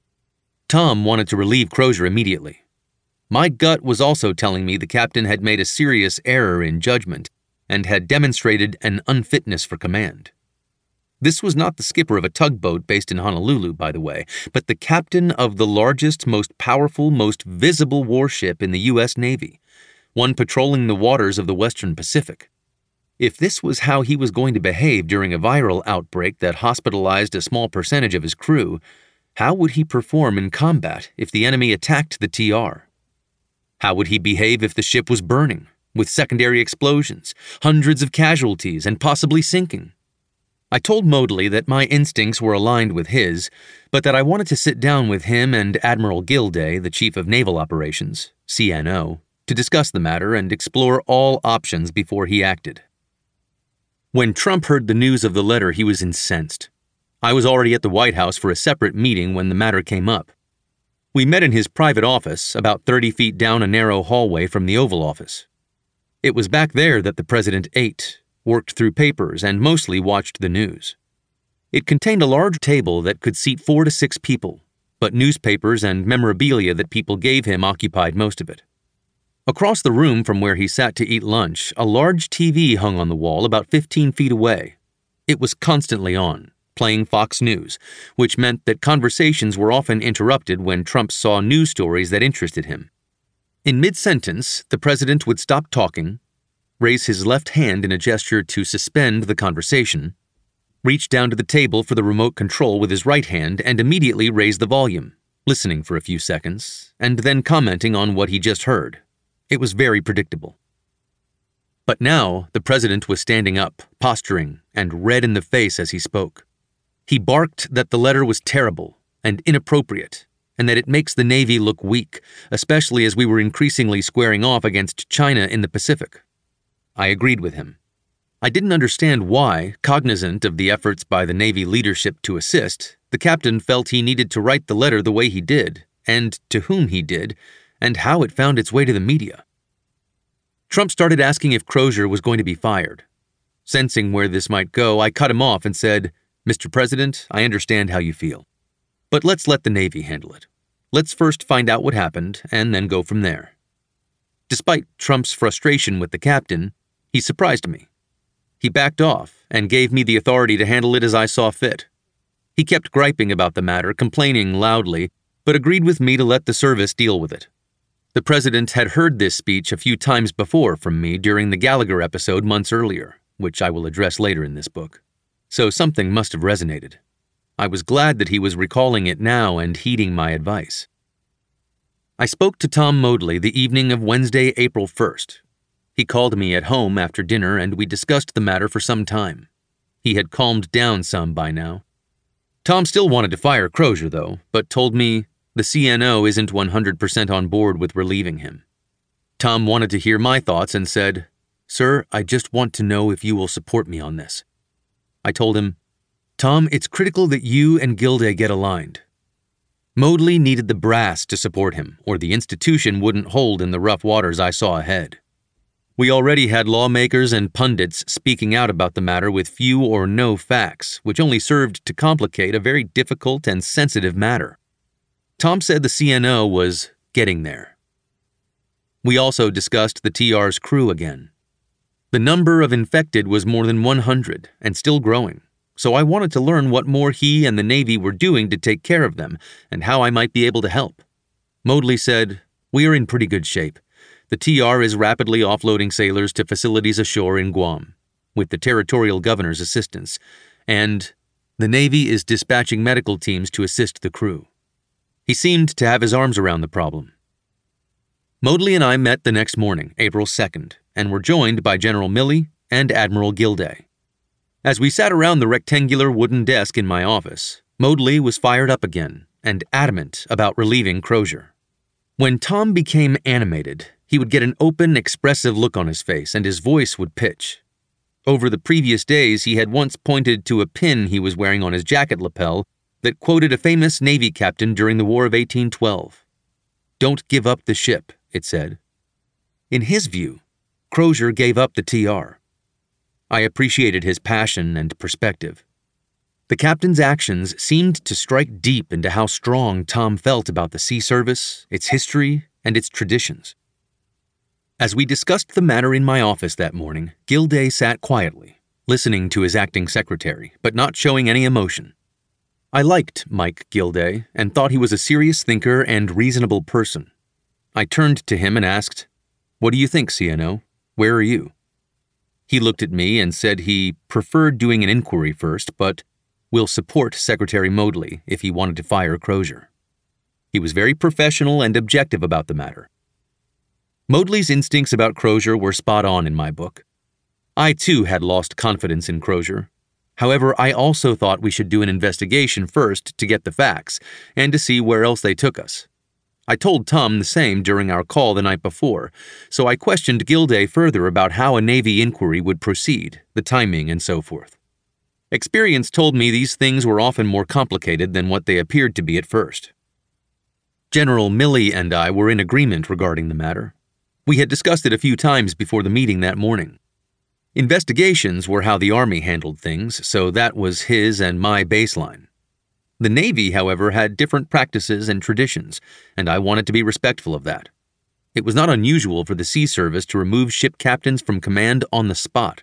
Tom wanted to relieve Crozier immediately. My gut was also telling me the captain had made a serious error in judgment and had demonstrated an unfitness for command. This was not the skipper of a tugboat based in Honolulu, by the way, but the captain of the largest, most powerful, most visible warship in the U.S. Navy, one patrolling the waters of the Western Pacific. If this was how he was going to behave during a viral outbreak that hospitalized a small percentage of his crew, how would he perform in combat if the enemy attacked the TR? How would he behave if the ship was burning, with secondary explosions, hundreds of casualties, and possibly sinking? I told Modly that my instincts were aligned with his, but that I wanted to sit down with him and Admiral Gilday, the Chief of Naval Operations, CNO, to discuss the matter and explore all options before he acted. When Trump heard the news of the letter, he was incensed. I was already at the White House for a separate meeting when the matter came up. We met in his private office, about 30 feet down a narrow hallway from the Oval Office. It was back there that the president ate, worked through papers, and mostly watched the news. It contained a large table that could seat 4 to 6 people, but newspapers and memorabilia that people gave him occupied most of it. Across the room from where he sat to eat lunch, a large TV hung on the wall about 15 feet away. It was constantly on, playing Fox News, which meant that conversations were often interrupted when Trump saw news stories that interested him. In mid-sentence, the president would stop talking, raise his left hand in a gesture to suspend the conversation, reach down to the table for the remote control with his right hand and immediately raise the volume, listening for a few seconds, and then commenting on what he just heard. It was very predictable. But now the president was standing up, posturing, and red in the face as he spoke. He barked that the letter was terrible and inappropriate, and that it makes the Navy look weak, especially as we were increasingly squaring off against China in the Pacific. I agreed with him. I didn't understand why, cognizant of the efforts by the Navy leadership to assist, the captain felt he needed to write the letter the way he did, and to whom he did, and how it found its way to the media. Trump started asking if Crozier was going to be fired. Sensing where this might go, I cut him off and said, "Mr. President, I understand how you feel. But let's let the Navy handle it. Let's first find out what happened, and then go from there." Despite Trump's frustration with the captain, he surprised me. He backed off and gave me the authority to handle it as I saw fit. He kept griping about the matter, complaining loudly, but agreed with me to let the service deal with it. The president had heard this speech a few times before from me during the Gallagher episode months earlier, which I will address later in this book. So something must have resonated. I was glad that he was recalling it now and heeding my advice. I spoke to Tom Modly the evening of Wednesday, April 1st. He called me at home after dinner and we discussed the matter for some time. He had calmed down some by now. Tom still wanted to fire Crozier, though, but told me the CNO isn't 100% on board with relieving him. Tom wanted to hear my thoughts and said, "Sir, I just want to know if you will support me on this." I told him, "Tom, it's critical that you and Gilday get aligned." Modly needed the brass to support him, or the institution wouldn't hold in the rough waters I saw ahead. We already had lawmakers and pundits speaking out about the matter with few or no facts, which only served to complicate a very difficult and sensitive matter. Tom said the CNO was getting there. We also discussed the TR's crew again. The number of infected was more than 100 and still growing, so I wanted to learn what more he and the Navy were doing to take care of them and how I might be able to help. Modly said, "We are in pretty good shape. The TR is rapidly offloading sailors to facilities ashore in Guam, with the territorial governor's assistance, and the Navy is dispatching medical teams to assist the crew." He seemed to have his arms around the problem. Modly and I met the next morning, April 2nd, and were joined by General Milley and Admiral Gilday. As we sat around the rectangular wooden desk in my office, Modly was fired up again and adamant about relieving Crozier. When Tom became animated, he would get an open, expressive look on his face, and his voice would pitch. Over the previous days, he had once pointed to a pin he was wearing on his jacket lapel that quoted a famous Navy captain during the War of 1812. "Don't give up the ship," it said. In his view, Crozier gave up the TR. I appreciated his passion and perspective. The captain's actions seemed to strike deep into how strong Tom felt about the sea service, its history, and its traditions. As we discussed the matter in my office that morning, Gilday sat quietly, listening to his acting secretary, but not showing any emotion. I liked Mike Gilday and thought he was a serious thinker and reasonable person. I turned to him and asked, "What do you think, CNO? Where are you?" He looked at me and said he preferred doing an inquiry first, but will support Secretary Modly if he wanted to fire Crozier. He was very professional and objective about the matter. Modly's instincts about Crozier were spot on in my book. I, too, had lost confidence in Crozier. However, I also thought we should do an investigation first to get the facts and to see where else they took us. I told Tom the same during our call the night before, so I questioned Gilday further about how a Navy inquiry would proceed, the timing, and so forth. Experience told me these things were often more complicated than what they appeared to be at first. General Milley and I were in agreement regarding the matter. We had discussed it a few times before the meeting that morning. Investigations were how the Army handled things, so that was his and my baseline. The Navy, however, had different practices and traditions, and I wanted to be respectful of that. It was not unusual for the Sea Service to remove ship captains from command on the spot.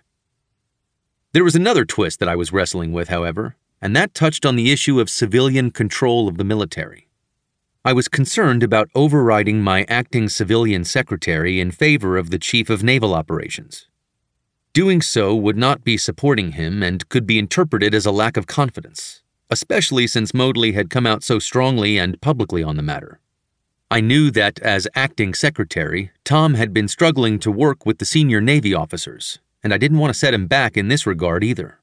There was another twist that I was wrestling with, however, and that touched on the issue of civilian control of the military. I was concerned about overriding my acting civilian secretary in favor of the Chief of Naval Operations. Doing so would not be supporting him and could be interpreted as a lack of confidence, especially since Modly had come out so strongly and publicly on the matter. I knew that as acting secretary, Tom had been struggling to work with the senior Navy officers, and I didn't want to set him back in this regard either.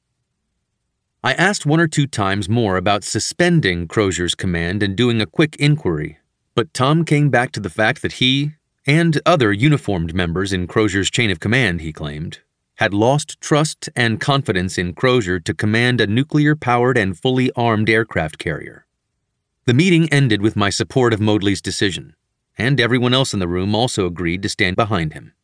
I asked 1 or 2 times more about suspending Crozier's command and doing a quick inquiry, but Tom came back to the fact that he, and other uniformed members in Crozier's chain of command, he claimed, had lost trust and confidence in Crozier to command a nuclear-powered and fully armed aircraft carrier. The meeting ended with my support of Modly's decision, and everyone else in the room also agreed to stand behind him.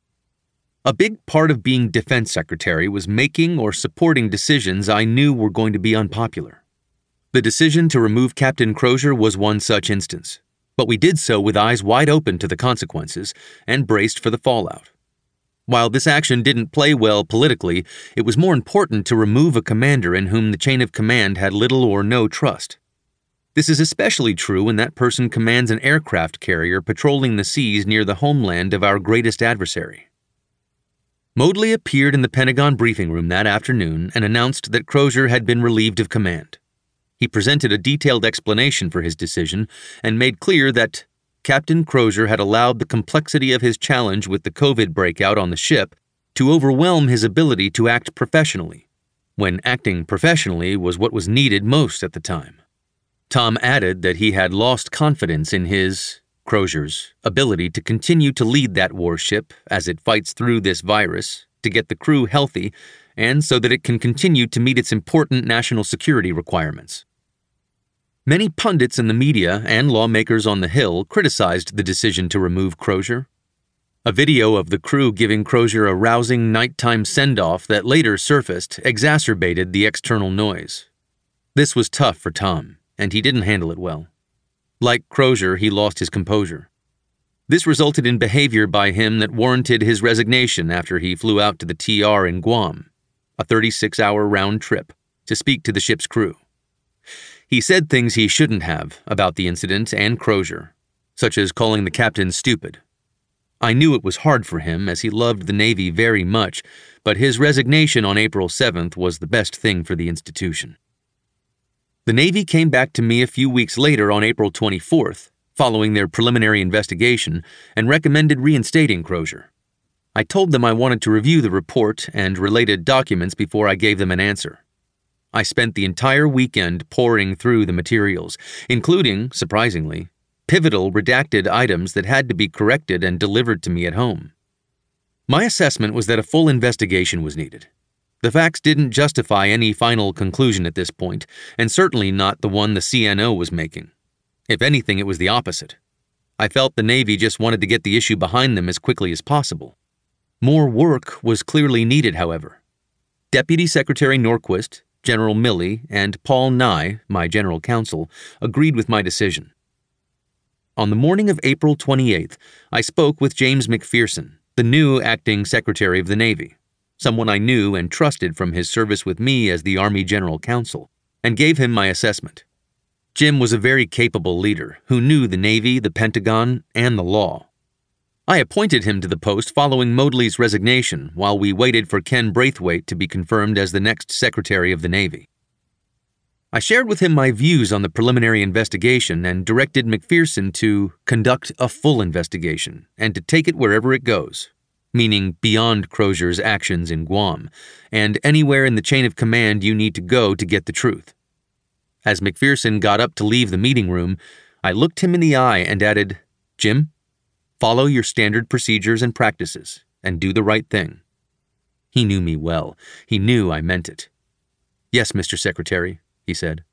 A big part of being defense secretary was making or supporting decisions I knew were going to be unpopular. The decision to remove Captain Crozier was one such instance, but we did so with eyes wide open to the consequences and braced for the fallout. While this action didn't play well politically, it was more important to remove a commander in whom the chain of command had little or no trust. This is especially true when that person commands an aircraft carrier patrolling the seas near the homeland of our greatest adversary. Modly appeared in the Pentagon briefing room that afternoon and announced that Crozier had been relieved of command. He presented a detailed explanation for his decision and made clear that Captain Crozier had allowed the complexity of his challenge with the COVID breakout on the ship to overwhelm his ability to act professionally, when acting professionally was what was needed most at the time. Tom added that he had lost confidence in Crozier's ability to continue to lead that warship as it fights through this virus, to get the crew healthy, and so that it can continue to meet its important national security requirements. Many pundits in the media and lawmakers on the Hill criticized the decision to remove Crozier. A video of the crew giving Crozier a rousing nighttime send-off that later surfaced exacerbated the external noise. This was tough for Tom, and he didn't handle it well. Like Crozier, he lost his composure. This resulted in behavior by him that warranted his resignation after he flew out to the TR in Guam, a 36-hour round trip, to speak to the ship's crew. He said things he shouldn't have about the incident and Crozier, such as calling the captain stupid. I knew it was hard for him as he loved the Navy very much, but his resignation on April 7th was the best thing for the institution. The Navy came back to me a few weeks later on April 24th, following their preliminary investigation, and recommended reinstating Crozier. I told them I wanted to review the report and related documents before I gave them an answer. I spent the entire weekend poring through the materials, including, surprisingly, pivotal redacted items that had to be corrected and delivered to me at home. My assessment was that a full investigation was needed. The facts didn't justify any final conclusion at this point, and certainly not the one the CNO was making. If anything, it was the opposite. I felt the Navy just wanted to get the issue behind them as quickly as possible. More work was clearly needed, however. Deputy Secretary Norquist, General Milley, and Paul Nye, my general counsel, agreed with my decision. On the morning of April 28th, I spoke with James McPherson, the new acting Secretary of the Navy, someone I knew and trusted from his service with me as the Army General Counsel, and gave him my assessment. Jim was a very capable leader who knew the Navy, the Pentagon, and the law. I appointed him to the post following Modly's resignation while we waited for Ken Braithwaite to be confirmed as the next Secretary of the Navy. I shared with him my views on the preliminary investigation and directed McPherson to conduct a full investigation and to take it wherever it goes, meaning beyond Crozier's actions in Guam, and anywhere in the chain of command you need to go to get the truth. As McPherson got up to leave the meeting room, I looked him in the eye and added, "Jim, follow your standard procedures and practices, and do the right thing." He knew me well. He knew I meant it. "Yes, Mr. Secretary," he said.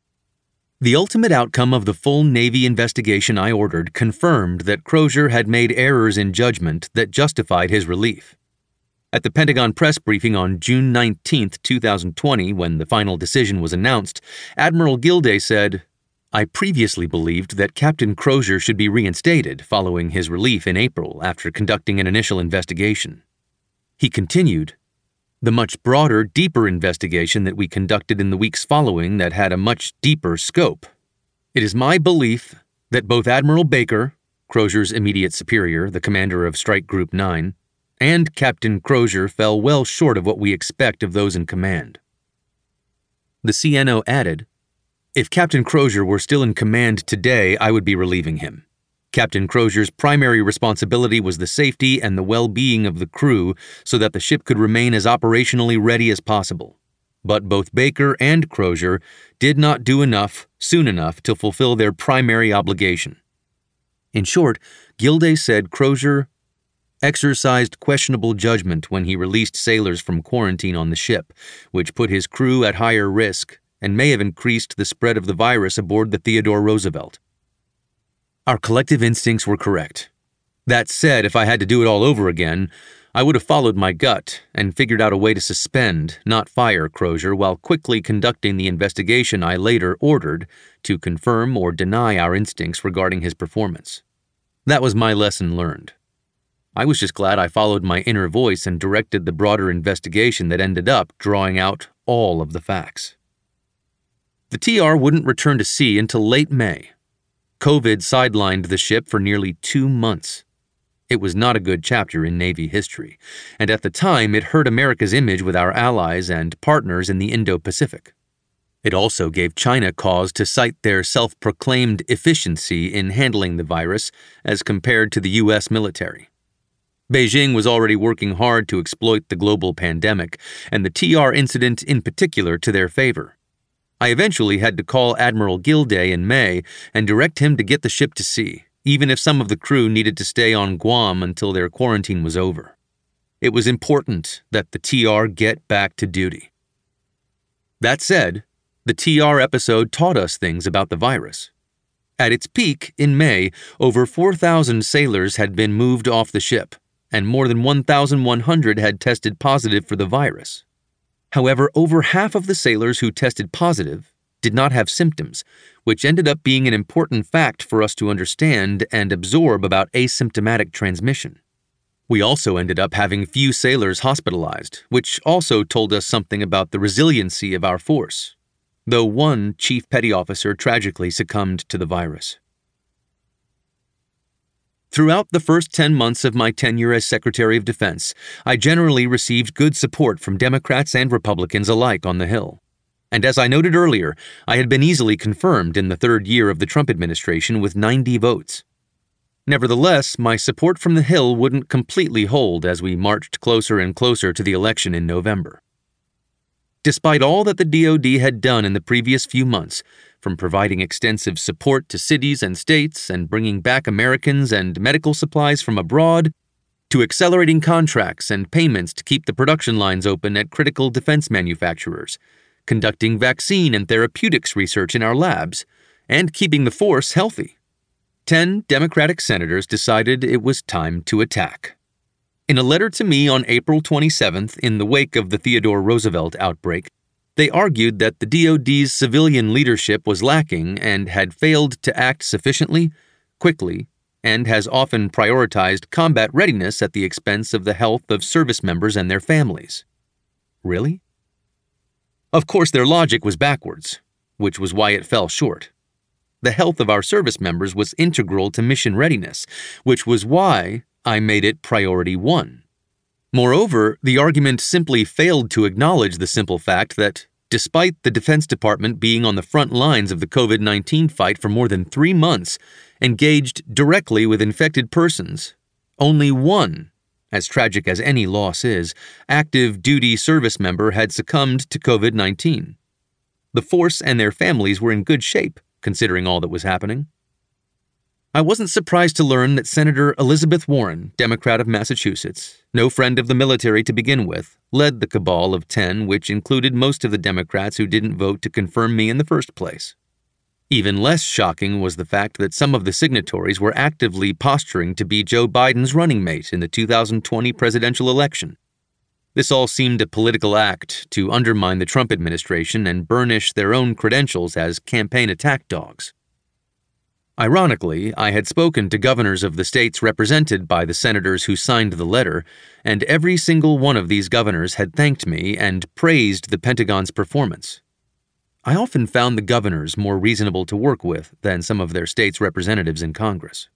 The ultimate outcome of the full Navy investigation I ordered confirmed that Crozier had made errors in judgment that justified his relief. At the Pentagon press briefing on June 19, 2020, when the final decision was announced, Admiral Gilday said, "I previously believed that Captain Crozier should be reinstated following his relief in April after conducting an initial investigation." He continued, "The much broader, deeper investigation that we conducted in the weeks following that had a much deeper scope. It is my belief that both Admiral Baker, Crozier's immediate superior, the commander of Strike Group 9, and Captain Crozier fell well short of what we expect of those in command." The CNO added, "If Captain Crozier were still in command today, I would be relieving him. Captain Crozier's primary responsibility was the safety and the well-being of the crew so that the ship could remain as operationally ready as possible. But both Baker and Crozier did not do enough soon enough to fulfill their primary obligation. In short, Gilday said Crozier exercised questionable judgment when he released sailors from quarantine on the ship, which put his crew at higher risk and may have increased the spread of the virus aboard the Theodore Roosevelt. Our collective instincts were correct. That said, if I had to do it all over again, I would have followed my gut and figured out a way to suspend, not fire, Crozier while quickly conducting the investigation I later ordered to confirm or deny our instincts regarding his performance. That was my lesson learned. I was just glad I followed my inner voice and directed the broader investigation that ended up drawing out all of the facts. The TR wouldn't return to sea until late May. COVID sidelined the ship for nearly 2 months. It was not a good chapter in Navy history, and at the time it hurt America's image with our allies and partners in the Indo-Pacific. It also gave China cause to cite their self-proclaimed efficiency in handling the virus as compared to the U.S. military. Beijing was already working hard to exploit the global pandemic, and the TR incident in particular to their favor. I eventually had to call Admiral Gilday in May and direct him to get the ship to sea, even if some of the crew needed to stay on Guam until their quarantine was over. It was important that the TR get back to duty. That said, the TR episode taught us things about the virus. At its peak, in May, over 4,000 sailors had been moved off the ship, and more than 1,100 had tested positive for the virus. However, over half of the sailors who tested positive did not have symptoms, which ended up being an important fact for us to understand and absorb about asymptomatic transmission. We also ended up having few sailors hospitalized, which also told us something about the resiliency of our force, though one chief petty officer tragically succumbed to the virus. Throughout the first 10 months of my tenure as Secretary of Defense, I generally received good support from Democrats and Republicans alike on the Hill. And as I noted earlier, I had been easily confirmed in the third year of the Trump administration with 90 votes. Nevertheless, my support from the Hill wouldn't completely hold as we marched closer and closer to the election in November. Despite all that the DoD had done in the previous few months, from providing extensive support to cities and states and bringing back Americans and medical supplies from abroad, to accelerating contracts and payments to keep the production lines open at critical defense manufacturers, conducting vaccine and therapeutics research in our labs, and keeping the force healthy, 10 Democratic senators decided it was time to attack. In a letter to me on April 27th, in the wake of the Theodore Roosevelt outbreak, they argued that the DoD's civilian leadership was lacking and had failed to act sufficiently, quickly, and has often prioritized combat readiness at the expense of the health of service members and their families. Really? Of course, their logic was backwards, which was why it fell short. The health of our service members was integral to mission readiness, which was why I made it priority 1. Moreover, the argument simply failed to acknowledge the simple fact that, despite the Defense Department being on the front lines of the COVID-19 fight for more than 3 months, engaged directly with infected persons, only one, as tragic as any loss is, active duty service member had succumbed to COVID-19. The force and their families were in good shape, considering all that was happening. I wasn't surprised to learn that Senator Elizabeth Warren, Democrat of Massachusetts, no friend of the military to begin with, led the cabal of 10, which included most of the Democrats who didn't vote to confirm me in the first place. Even less shocking was the fact that some of the signatories were actively posturing to be Joe Biden's running mate in the 2020 presidential election. This all seemed a political act to undermine the Trump administration and burnish their own credentials as campaign attack dogs. Ironically, I had spoken to governors of the states represented by the senators who signed the letter, and every single one of these governors had thanked me and praised the Pentagon's performance. I often found the governors more reasonable to work with than some of their states' representatives in Congress.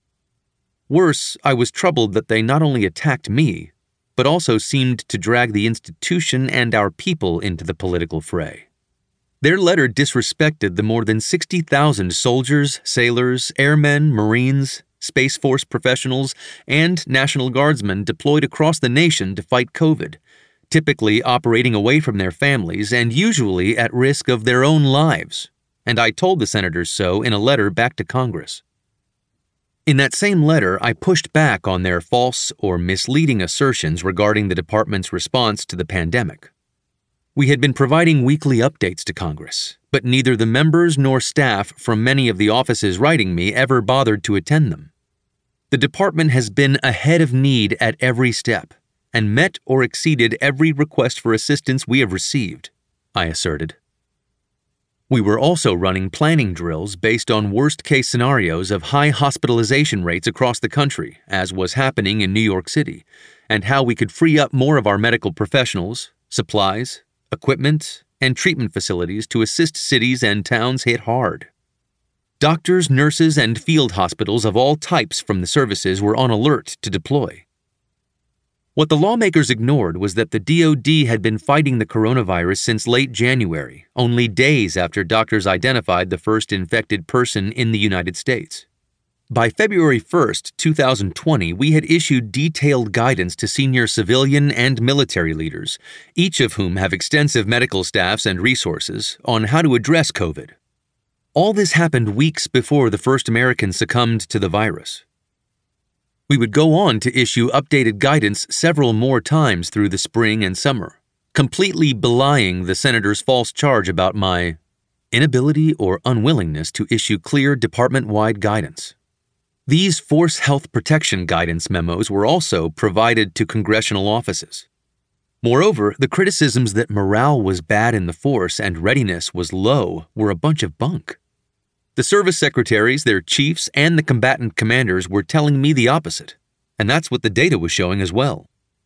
Worse, I was troubled that they not only attacked me, but also seemed to drag the institution and our people into the political fray. Their letter disrespected the more than 60,000 soldiers, sailors, airmen, Marines, Space Force professionals, and National Guardsmen deployed across the nation to fight COVID, typically operating away from their families and usually at risk of their own lives, and I told the senators so in a letter back to Congress. In that same letter, I pushed back on their false or misleading assertions regarding the department's response to the pandemic. We had been providing weekly updates to Congress, but neither the members nor staff from many of the offices writing me ever bothered to attend them. The department has been ahead of need at every step and met or exceeded every request for assistance we have received, I asserted. We were also running planning drills based on worst-case scenarios of high hospitalization rates across the country, as was happening in New York City, and how we could free up more of our medical professionals, supplies, equipment, and treatment facilities to assist cities and towns hit hard. Doctors, nurses, and field hospitals of all types from the services were on alert to deploy. What the lawmakers ignored was that the DoD had been fighting the coronavirus since late January, only days after doctors identified the first infected person in the United States. By February 1, 2020, we had issued detailed guidance to senior civilian and military leaders, each of whom have extensive medical staffs and resources, on how to address COVID. All this happened weeks before the first American succumbed to the virus. We would go on to issue updated guidance several more times through the spring and summer, completely belying the senator's false charge about my inability or unwillingness to issue clear department-wide guidance. These Force Health Protection Guidance memos were also provided to congressional offices. Moreover, the criticisms that morale was bad in the force and readiness was low were a bunch of bunk. The service secretaries, their chiefs, and the combatant commanders were telling me the opposite, and that's what the data was showing as well.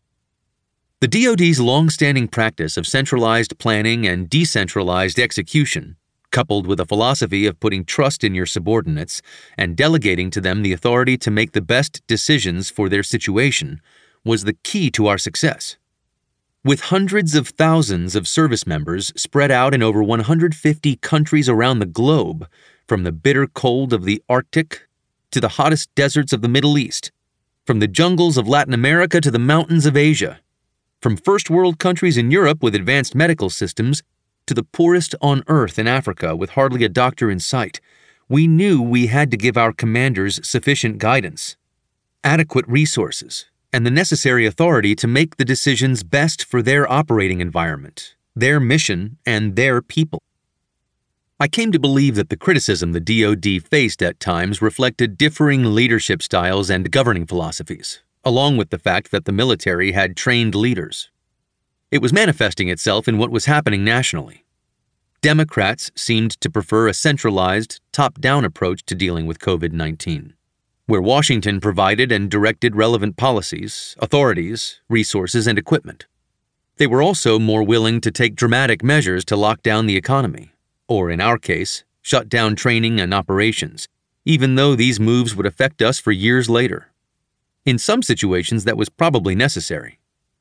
The DoD's long-standing practice of centralized planning and decentralized execution, coupled with a philosophy of putting trust in your subordinates and delegating to them the authority to make the best decisions for their situation, was the key to our success. With hundreds of thousands of service members spread out in over 150 countries around the globe, from the bitter cold of the Arctic to the hottest deserts of the Middle East, from the jungles of Latin America to the mountains of Asia, from first world countries in Europe with advanced medical systems to the poorest on earth in Africa with hardly a doctor in sight, we knew we had to give our commanders sufficient guidance, adequate resources, and the necessary authority to make the decisions best for their operating environment, their mission, and their people. I came to believe that the criticism the DoD faced at times reflected differing leadership styles and governing philosophies, along with the fact that the military had trained leaders. It was manifesting itself in what was happening nationally. Democrats seemed to prefer a centralized, top-down approach to dealing with COVID-19, where Washington provided and directed relevant policies, authorities, resources, and equipment. They were also more willing to take dramatic measures to lock down the economy, or in our case, shut down training and operations, even though these moves would affect us for years later. In some situations, that was probably necessary.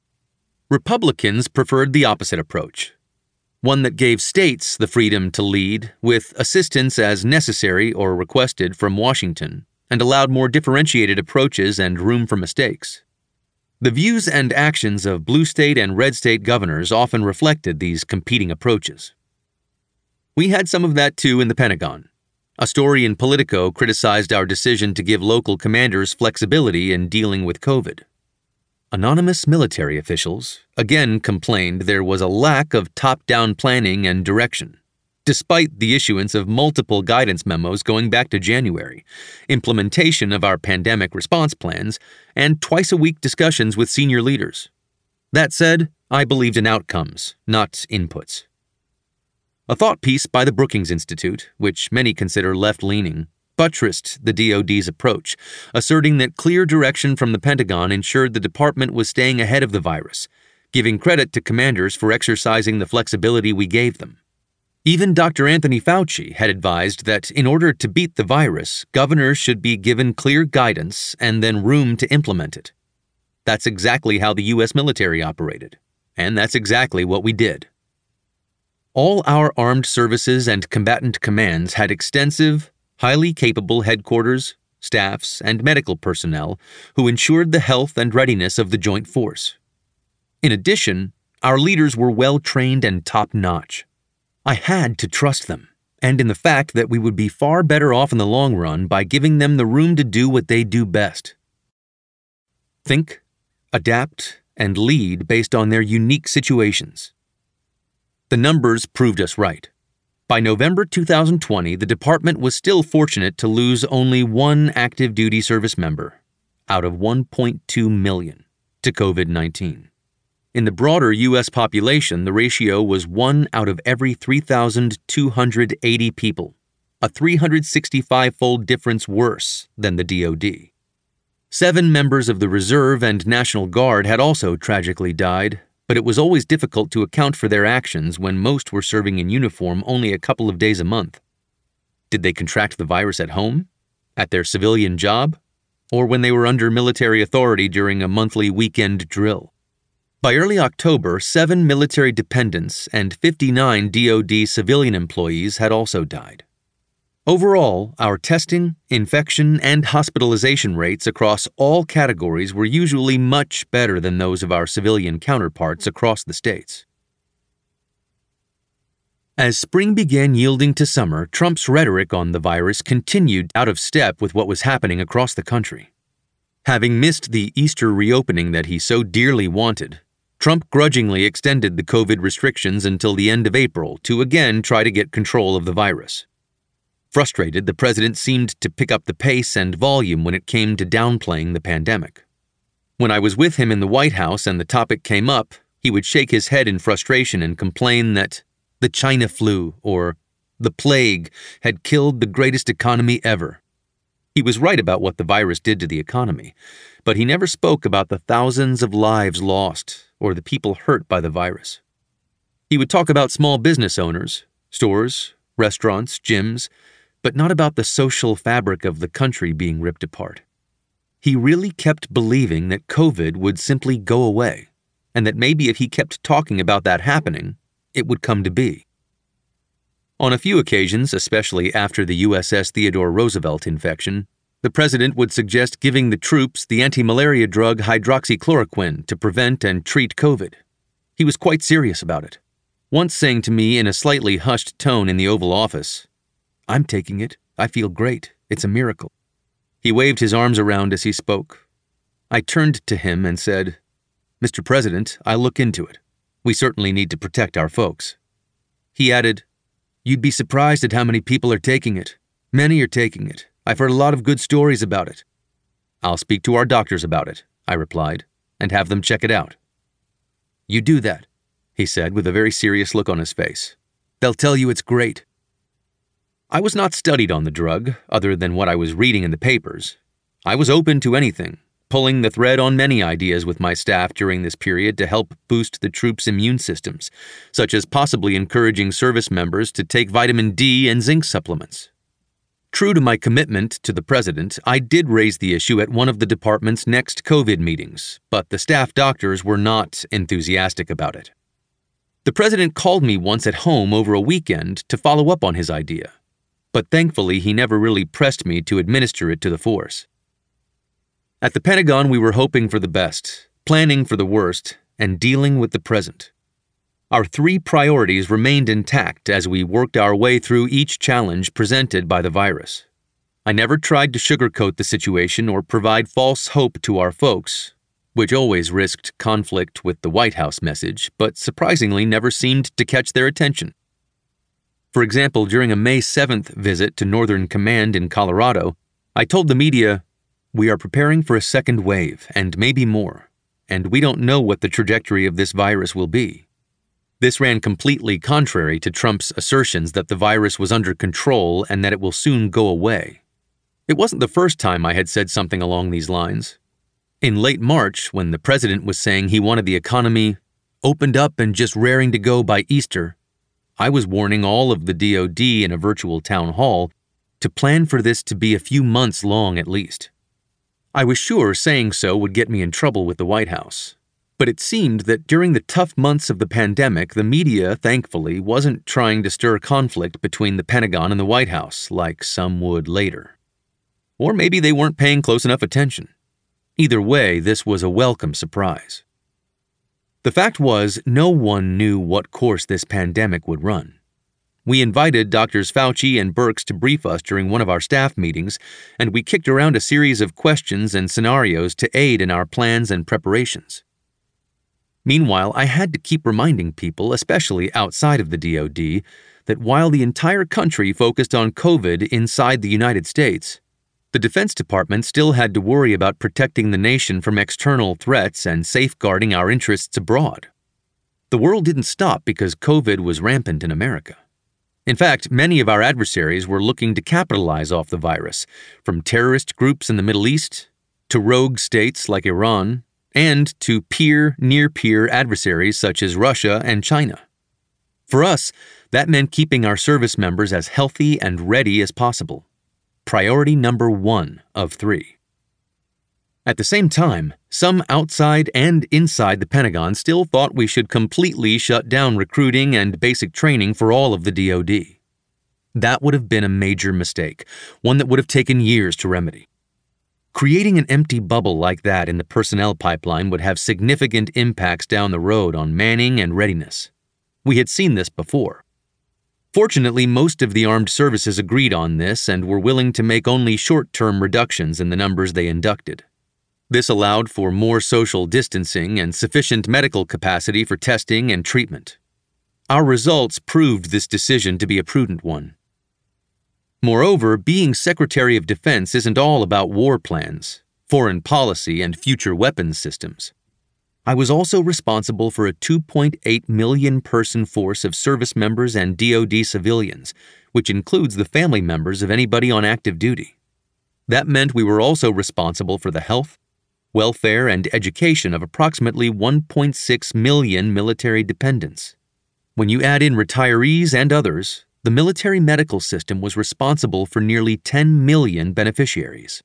Republicans preferred the opposite approach, one that gave states the freedom to lead with assistance as necessary or requested from Washington and allowed more differentiated approaches and room for mistakes. The views and actions of blue state and red state governors often reflected these competing approaches. We had some of that too in the Pentagon. A story in Politico criticized our decision to give local commanders flexibility in dealing with COVID. Anonymous military officials again complained there was a lack of top-down planning and direction, despite the issuance of multiple guidance memos going back to January, implementation of our pandemic response plans, and twice-a-week discussions with senior leaders. That said, I believed in outcomes, not inputs. A thought piece by the Brookings Institute, which many consider left-leaning, buttressed the DoD's approach, asserting that clear direction from the Pentagon ensured the department was staying ahead of the virus, giving credit to commanders for exercising the flexibility we gave them. Even Dr. Anthony Fauci had advised that in order to beat the virus, governors should be given clear guidance and then room to implement it. That's exactly how the U.S. military operated, and that's exactly what we did. All our armed services and combatant commands had extensive, highly capable headquarters, staffs, and medical personnel who ensured the health and readiness of the joint force. In addition, our leaders were well-trained and top-notch. I had to trust them, and in the fact that we would be far better off in the long run by giving them the room to do what they do best. Think, adapt, and lead based on their unique situations. The numbers proved us right. By November 2020, the department was still fortunate to lose only one active duty service member out of 1.2 million to COVID-19. In the broader U.S. population, the ratio was 1 out of every 3,280 people, a 365-fold difference worse than the DoD. 7 members of the Reserve and National Guard had also tragically died, but it was always difficult to account for their actions when most were serving in uniform only a couple of days a month. Did they contract the virus at home, at their civilian job, or when they were under military authority during a monthly weekend drill? By early October, 7 military dependents and 59 DoD civilian employees had also died. Overall, our testing, infection, and hospitalization rates across all categories were usually much better than those of our civilian counterparts across the states. As spring began yielding to summer, Trump's rhetoric on the virus continued out of step with what was happening across the country. Having missed the Easter reopening that he so dearly wanted, Trump grudgingly extended the COVID restrictions until the end of April to again try to get control of the virus. Frustrated, the president seemed to pick up the pace and volume when it came to downplaying the pandemic. When I was with him in the White House and the topic came up, he would shake his head in frustration and complain that the China flu or the plague had killed the greatest economy ever. He was right about what the virus did to the economy, but he never spoke about the thousands of lives lost or the people hurt by the virus. He would talk about small business owners, stores, restaurants, gyms, but not about the social fabric of the country being ripped apart. He really kept believing that COVID would simply go away, and that maybe if he kept talking about that happening, it would come to be. On a few occasions, especially after the USS Theodore Roosevelt infection, the president would suggest giving the troops the anti-malaria drug hydroxychloroquine to prevent and treat COVID. He was quite serious about it, once saying to me in a slightly hushed tone in the Oval Office, "I'm taking it. I feel great. It's a miracle." He waved his arms around as he spoke. I turned to him and said, "Mr. President, I'll look into it. We certainly need to protect our folks." He added, "You'd be surprised at how many people are taking it. Many are taking it. I've heard a lot of good stories about it." "I'll speak to our doctors about it," I replied, "and have them check it out." "You do that," he said with a very serious look on his face. "They'll tell you it's great." I was not studied on the drug, other than what I was reading in the papers. I was open to anything, pulling the thread on many ideas with my staff during this period to help boost the troops' immune systems, such as possibly encouraging service members to take vitamin D and zinc supplements. True to my commitment to the president, I did raise the issue at one of the department's next COVID meetings, but the staff doctors were not enthusiastic about it. The president called me once at home over a weekend to follow up on his idea, but thankfully he never really pressed me to administer it to the force. At the Pentagon, we were hoping for the best, planning for the worst, and dealing with the present. Our 3 priorities remained intact as we worked our way through each challenge presented by the virus. I never tried to sugarcoat the situation or provide false hope to our folks, which always risked conflict with the White House message, but surprisingly never seemed to catch their attention. For example, during a May 7th visit to Northern Command in Colorado, I told the media, "We are preparing for a second wave, and maybe more, and we don't know what the trajectory of this virus will be." This ran completely contrary to Trump's assertions that the virus was under control and that it will soon go away. It wasn't the first time I had said something along these lines. In late March, when the president was saying he wanted the economy opened up and just raring to go by Easter, I was warning all of the DoD in a virtual town hall to plan for this to be a few months long at least. I was sure saying so would get me in trouble with the White House, But it seemed that during the tough months of the pandemic, the media, thankfully, wasn't trying to stir conflict between the Pentagon and the White House, like some would later. Or maybe they weren't paying close enough attention. Either way, this was a welcome surprise. The fact was, no one knew what course this pandemic would run. We invited Drs. Fauci and Birx to brief us during one of our staff meetings, and we kicked around a series of questions and scenarios to aid in our plans and preparations. Meanwhile, I had to keep reminding people, especially outside of the DoD, that while the entire country focused on COVID inside the United States, the Defense Department still had to worry about protecting the nation from external threats and safeguarding our interests abroad. The world didn't stop because COVID was rampant in America. In fact, many of our adversaries were looking to capitalize off the virus, from terrorist groups in the Middle East to rogue states like Iran, and to near-peer adversaries such as Russia and China. For us, that meant keeping our service members as healthy and ready as possible. Priority number 1 of 3. At the same time, some outside and inside the Pentagon still thought we should completely shut down recruiting and basic training for all of the DoD. That would have been a major mistake, one that would have taken years to remedy. Creating an empty bubble like that in the personnel pipeline would have significant impacts down the road on manning and readiness. We had seen this before. Fortunately, most of the armed services agreed on this and were willing to make only short-term reductions in the numbers they inducted. This allowed for more social distancing and sufficient medical capacity for testing and treatment. Our results proved this decision to be a prudent one. Moreover, being Secretary of Defense isn't all about war plans, foreign policy, and future weapons systems. I was also responsible for a 2.8 million person force of service members and DoD civilians, which includes the family members of anybody on active duty. That meant we were also responsible for the health, welfare, and education of approximately 1.6 million military dependents. When you add in retirees and others, the military medical system was responsible for nearly 10 million beneficiaries.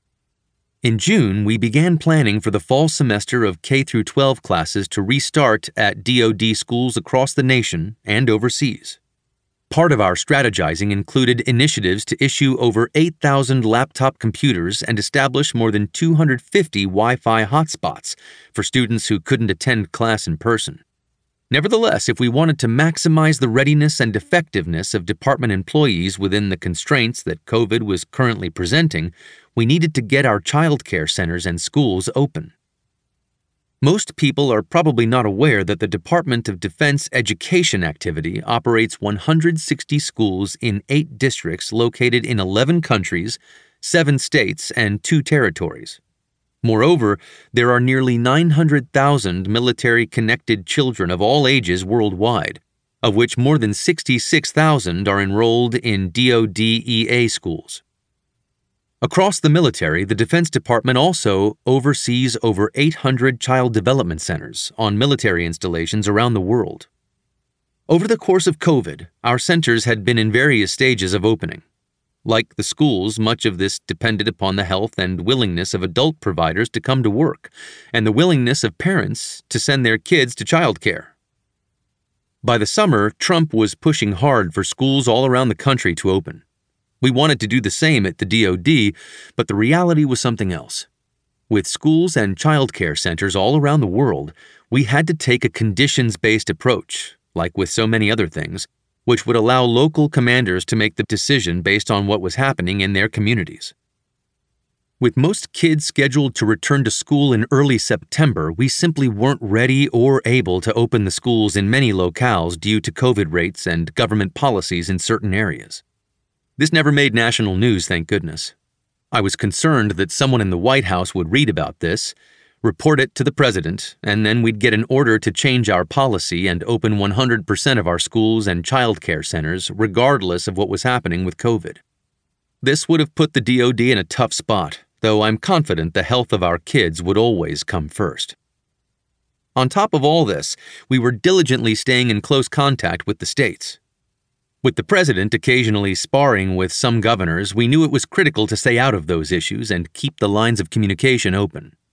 In June, we began planning for the fall semester of K-12 classes to restart at DoD schools across the nation and overseas. Part of our strategizing included initiatives to issue over 8,000 laptop computers and establish more than 250 Wi-Fi hotspots for students who couldn't attend class in person. Nevertheless, if we wanted to maximize the readiness and effectiveness of department employees within the constraints that COVID was currently presenting, we needed to get our child care centers and schools open. Most people are probably not aware that the Department of Defense education activity operates 160 schools in 8 districts located in 11 countries, 7 states, and 2 territories. Moreover, there are nearly 900,000 military-connected children of all ages worldwide, of which more than 66,000 are enrolled in DoD-EA schools. Across the military, the Defense Department also oversees over 800 child development centers on military installations around the world. Over the course of COVID, our centers had been in various stages of opening. Like the schools, much of this depended upon the health and willingness of adult providers to come to work, and the willingness of parents to send their kids to childcare. By the summer, Trump was pushing hard for schools all around the country to open. We wanted to do the same at the DoD, but the reality was something else. With schools and childcare centers all around the world, we had to take a conditions-based approach, like with so many other things, which would allow local commanders to make the decision based on what was happening in their communities. With most kids scheduled to return to school in early September, we simply weren't ready or able to open the schools in many locales due to COVID rates and government policies in certain areas. This never made national news, thank goodness. I was concerned that someone in the White House would read about this, report it to the president, and then we'd get an order to change our policy and open 100% of our schools and child care centers, regardless of what was happening with COVID. This would have put the DoD in a tough spot, though I'm confident the health of our kids would always come first. On top of all this, we were diligently staying in close contact with the states. With the president occasionally sparring with some governors, we knew it was critical to stay out of those issues and keep the lines of communication open.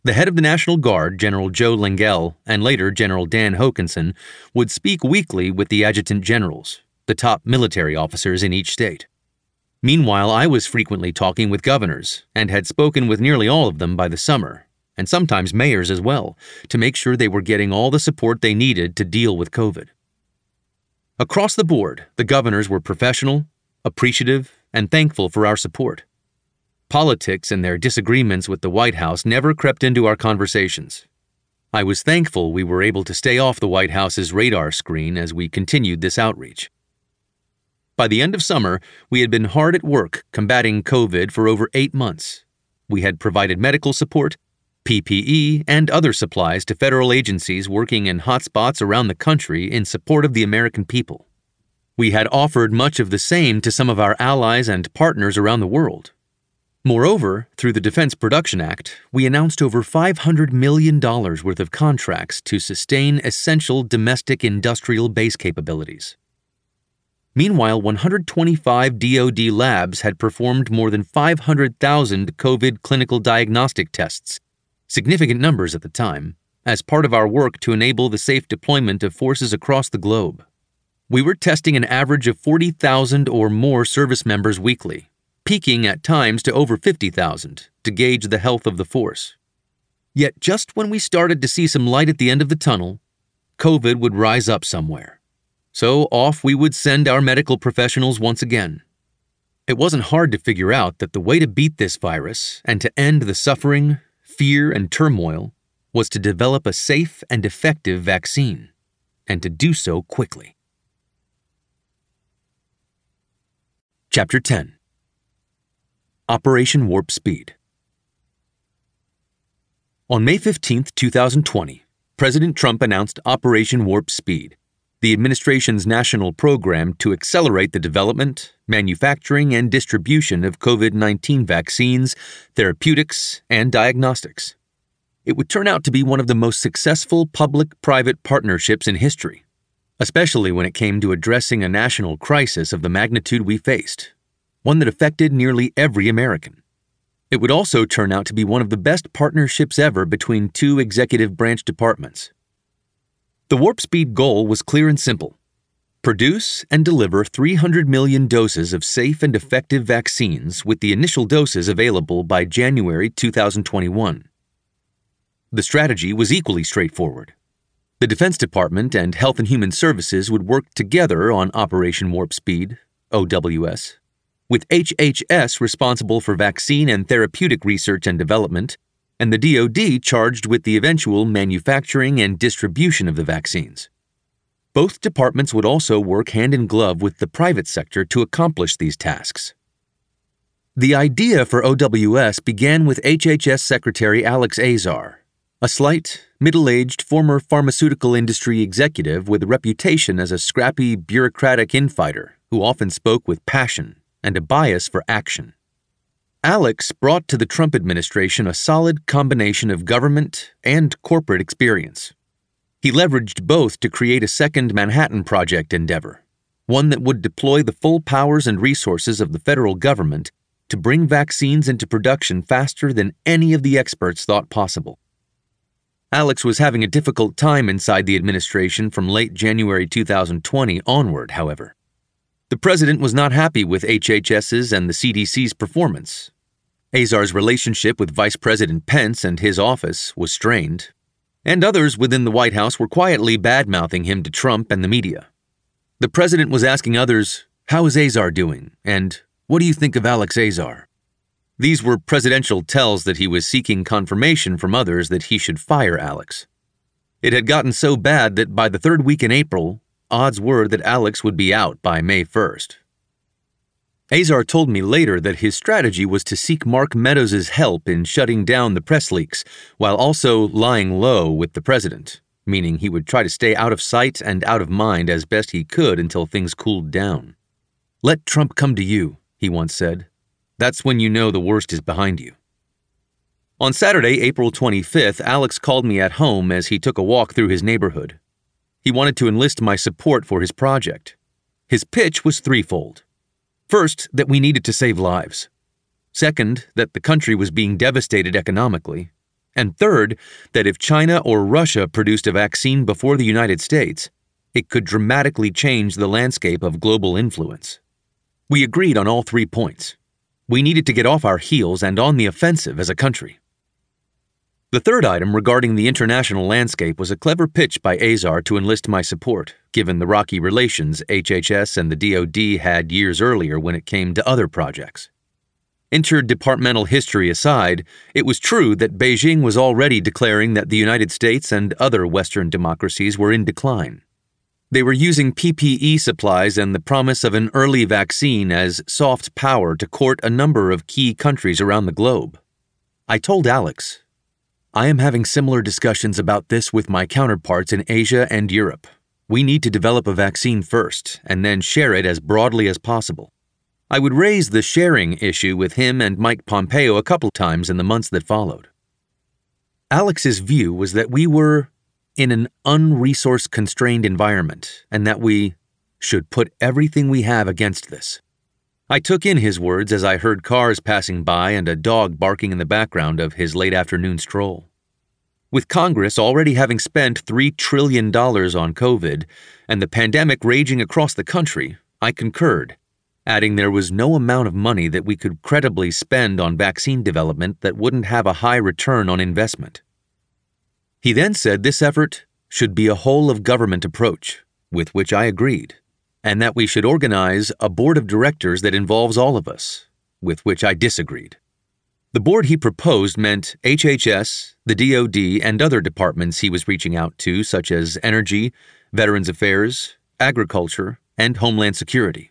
The head of the National Guard, General Joe Lengyel, and later General Dan Hokanson, would speak weekly with the adjutant generals, the top military officers in each state. Meanwhile, I was frequently talking with governors and had spoken with nearly all of them by the summer, and sometimes mayors as well, to make sure they were getting all the support they needed to deal with COVID. Across the board, the governors were professional, appreciative, and thankful for our support. Politics and their disagreements with the White House never crept into our conversations. I was thankful we were able to stay off the White House's radar screen as we continued this outreach. By the end of summer, we had been hard at work combating COVID for over 8 months. We had provided medical support, PPE, and other supplies to federal agencies working in hotspots around the country in support of the American people. We had offered much of the same to some of our allies and partners around the world. Moreover, through the Defense Production Act, we announced over $500 million worth of contracts to sustain essential domestic industrial base capabilities. Meanwhile, 125 DoD labs had performed more than 500,000 COVID clinical diagnostic tests, significant numbers at the time, as part of our work to enable the safe deployment of forces across the globe. We were testing an average of 40,000 or more service members weekly, peaking at times to over 50,000 to gauge the health of the force. Yet just when we started to see some light at the end of the tunnel, COVID would rise up somewhere. So off we would send our medical professionals once again. It wasn't hard to figure out that the way to beat this virus and to end the suffering, fear, and turmoil was to develop a safe and effective vaccine, and to do so quickly. Chapter 10. Operation Warp Speed. On May 15, 2020, President Trump announced Operation Warp Speed, the administration's national program to accelerate the development, manufacturing, and distribution of COVID-19 vaccines, therapeutics, and diagnostics. It would turn out to be one of the most successful public-private partnerships in history, especially when it came to addressing a national crisis of the magnitude we faced, one that affected nearly every American. It would also turn out to be one of the best partnerships ever between two executive branch departments. The Warp Speed goal was clear and simple: produce and deliver 300 million doses of safe and effective vaccines, with the initial doses available by January 2021. The strategy was equally straightforward. The Defense Department and Health and Human Services would work together on Operation Warp Speed, OWS, with HHS responsible for vaccine and therapeutic research and development, and the DoD charged with the eventual manufacturing and distribution of the vaccines. Both departments would also work hand in glove with the private sector to accomplish these tasks. The idea for OWS began with HHS Secretary Alex Azar, a slight, middle-aged former pharmaceutical industry executive with a reputation as a scrappy, bureaucratic infighter who often spoke with passion and a bias for action. Alex brought to the Trump administration a solid combination of government and corporate experience. He leveraged both to create a second Manhattan Project endeavor, one that would deploy the full powers and resources of the federal government to bring vaccines into production faster than any of the experts thought possible. Alex was having a difficult time inside the administration from late January 2020 onward, however. The president was not happy with HHS's and the CDC's performance. Azar's relationship with Vice President Pence and his office was strained, and others within the White House were quietly bad-mouthing him to Trump and the media. The president was asking others, "How is Azar doing?" and "What do you think of Alex Azar?" These were presidential tells that he was seeking confirmation from others that he should fire Alex. It had gotten so bad that by the third week in April, odds were that Alex would be out by May 1st. Azar told me later that his strategy was to seek Mark Meadows' help in shutting down the press leaks, while also lying low with the president, meaning he would try to stay out of sight and out of mind as best he could until things cooled down. "Let Trump come to you," he once said. "That's when you know the worst is behind you." On Saturday, April 25th, Alex called me at home as he took a walk through his neighborhood. He wanted to enlist my support for his project. His pitch was threefold. First, that we needed to save lives. Second, that the country was being devastated economically. And third, that if China or Russia produced a vaccine before the United States, it could dramatically change the landscape of global influence. We agreed on all 3 points. We needed to get off our heels and on the offensive as a country. The third item regarding the international landscape was a clever pitch by Azar to enlist my support, given the rocky relations HHS and the DoD had years earlier when it came to other projects. Interdepartmental history aside, it was true that Beijing was already declaring that the United States and other Western democracies were in decline. They were using PPE supplies and the promise of an early vaccine as soft power to court a number of key countries around the globe. I told Alex, I am having similar discussions about this with my counterparts in Asia and Europe. We need to develop a vaccine first and then share it as broadly as possible. I would raise the sharing issue with him and Mike Pompeo a couple times in the months that followed. Alex's view was that we were in an unresource-constrained environment and that we should put everything we have against this. I took in his words as I heard cars passing by and a dog barking in the background of his late afternoon stroll. With Congress already having spent $3 trillion on COVID and the pandemic raging across the country, I concurred, adding there was no amount of money that we could credibly spend on vaccine development that wouldn't have a high return on investment. He then said this effort should be a whole-of-government approach, with which I agreed, and that we should organize a board of directors that involves all of us, with which I disagreed. The board he proposed meant HHS, the DoD, and other departments he was reaching out to, such as Energy, Veterans Affairs, Agriculture, and Homeland Security.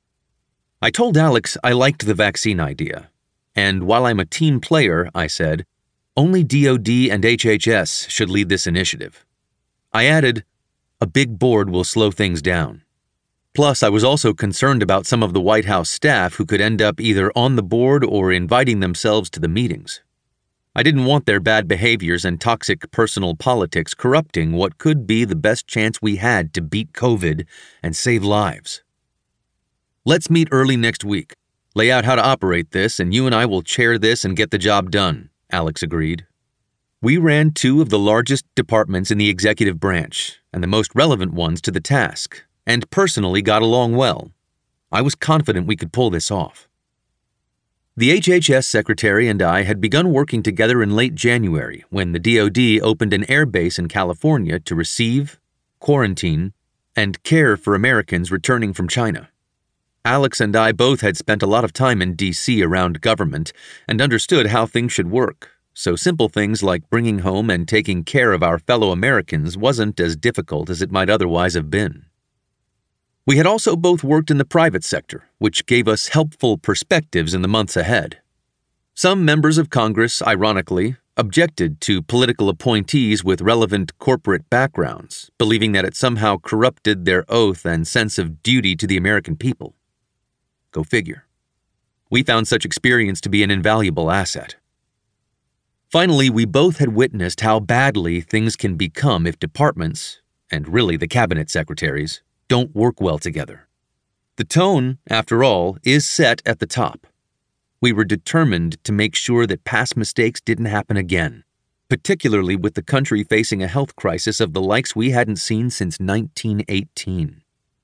I told Alex I liked the vaccine idea, and while I'm a team player, I said, only DoD and HHS should lead this initiative. I added, a big board will slow things down. Plus, I was also concerned about some of the White House staff who could end up either on the board or inviting themselves to the meetings. I didn't want their bad behaviors and toxic personal politics corrupting what could be the best chance we had to beat COVID and save lives. Let's meet early next week, lay out how to operate this, and you and I will chair this and get the job done, Alex agreed. We ran 2 of the largest departments in the executive branch and the most relevant ones to the task, and personally got along well. I was confident we could pull this off. The HHS secretary and I had begun working together in late January when the DoD opened an air base in California to receive, quarantine, and care for Americans returning from China. Alex and I both had spent a lot of time in D.C. around government and understood how things should work, so simple things like bringing home and taking care of our fellow Americans wasn't as difficult as it might otherwise have been. We had also both worked in the private sector, which gave us helpful perspectives in the months ahead. Some members of Congress, ironically, objected to political appointees with relevant corporate backgrounds, believing that it somehow corrupted their oath and sense of duty to the American people. Go figure. We found such experience to be an invaluable asset. Finally, we both had witnessed how badly things can become if departments, and really the cabinet secretaries, don't work well together. The tone, after all, is set at the top. We were determined to make sure that past mistakes didn't happen again, particularly with the country facing a health crisis of the likes we hadn't seen since 1918.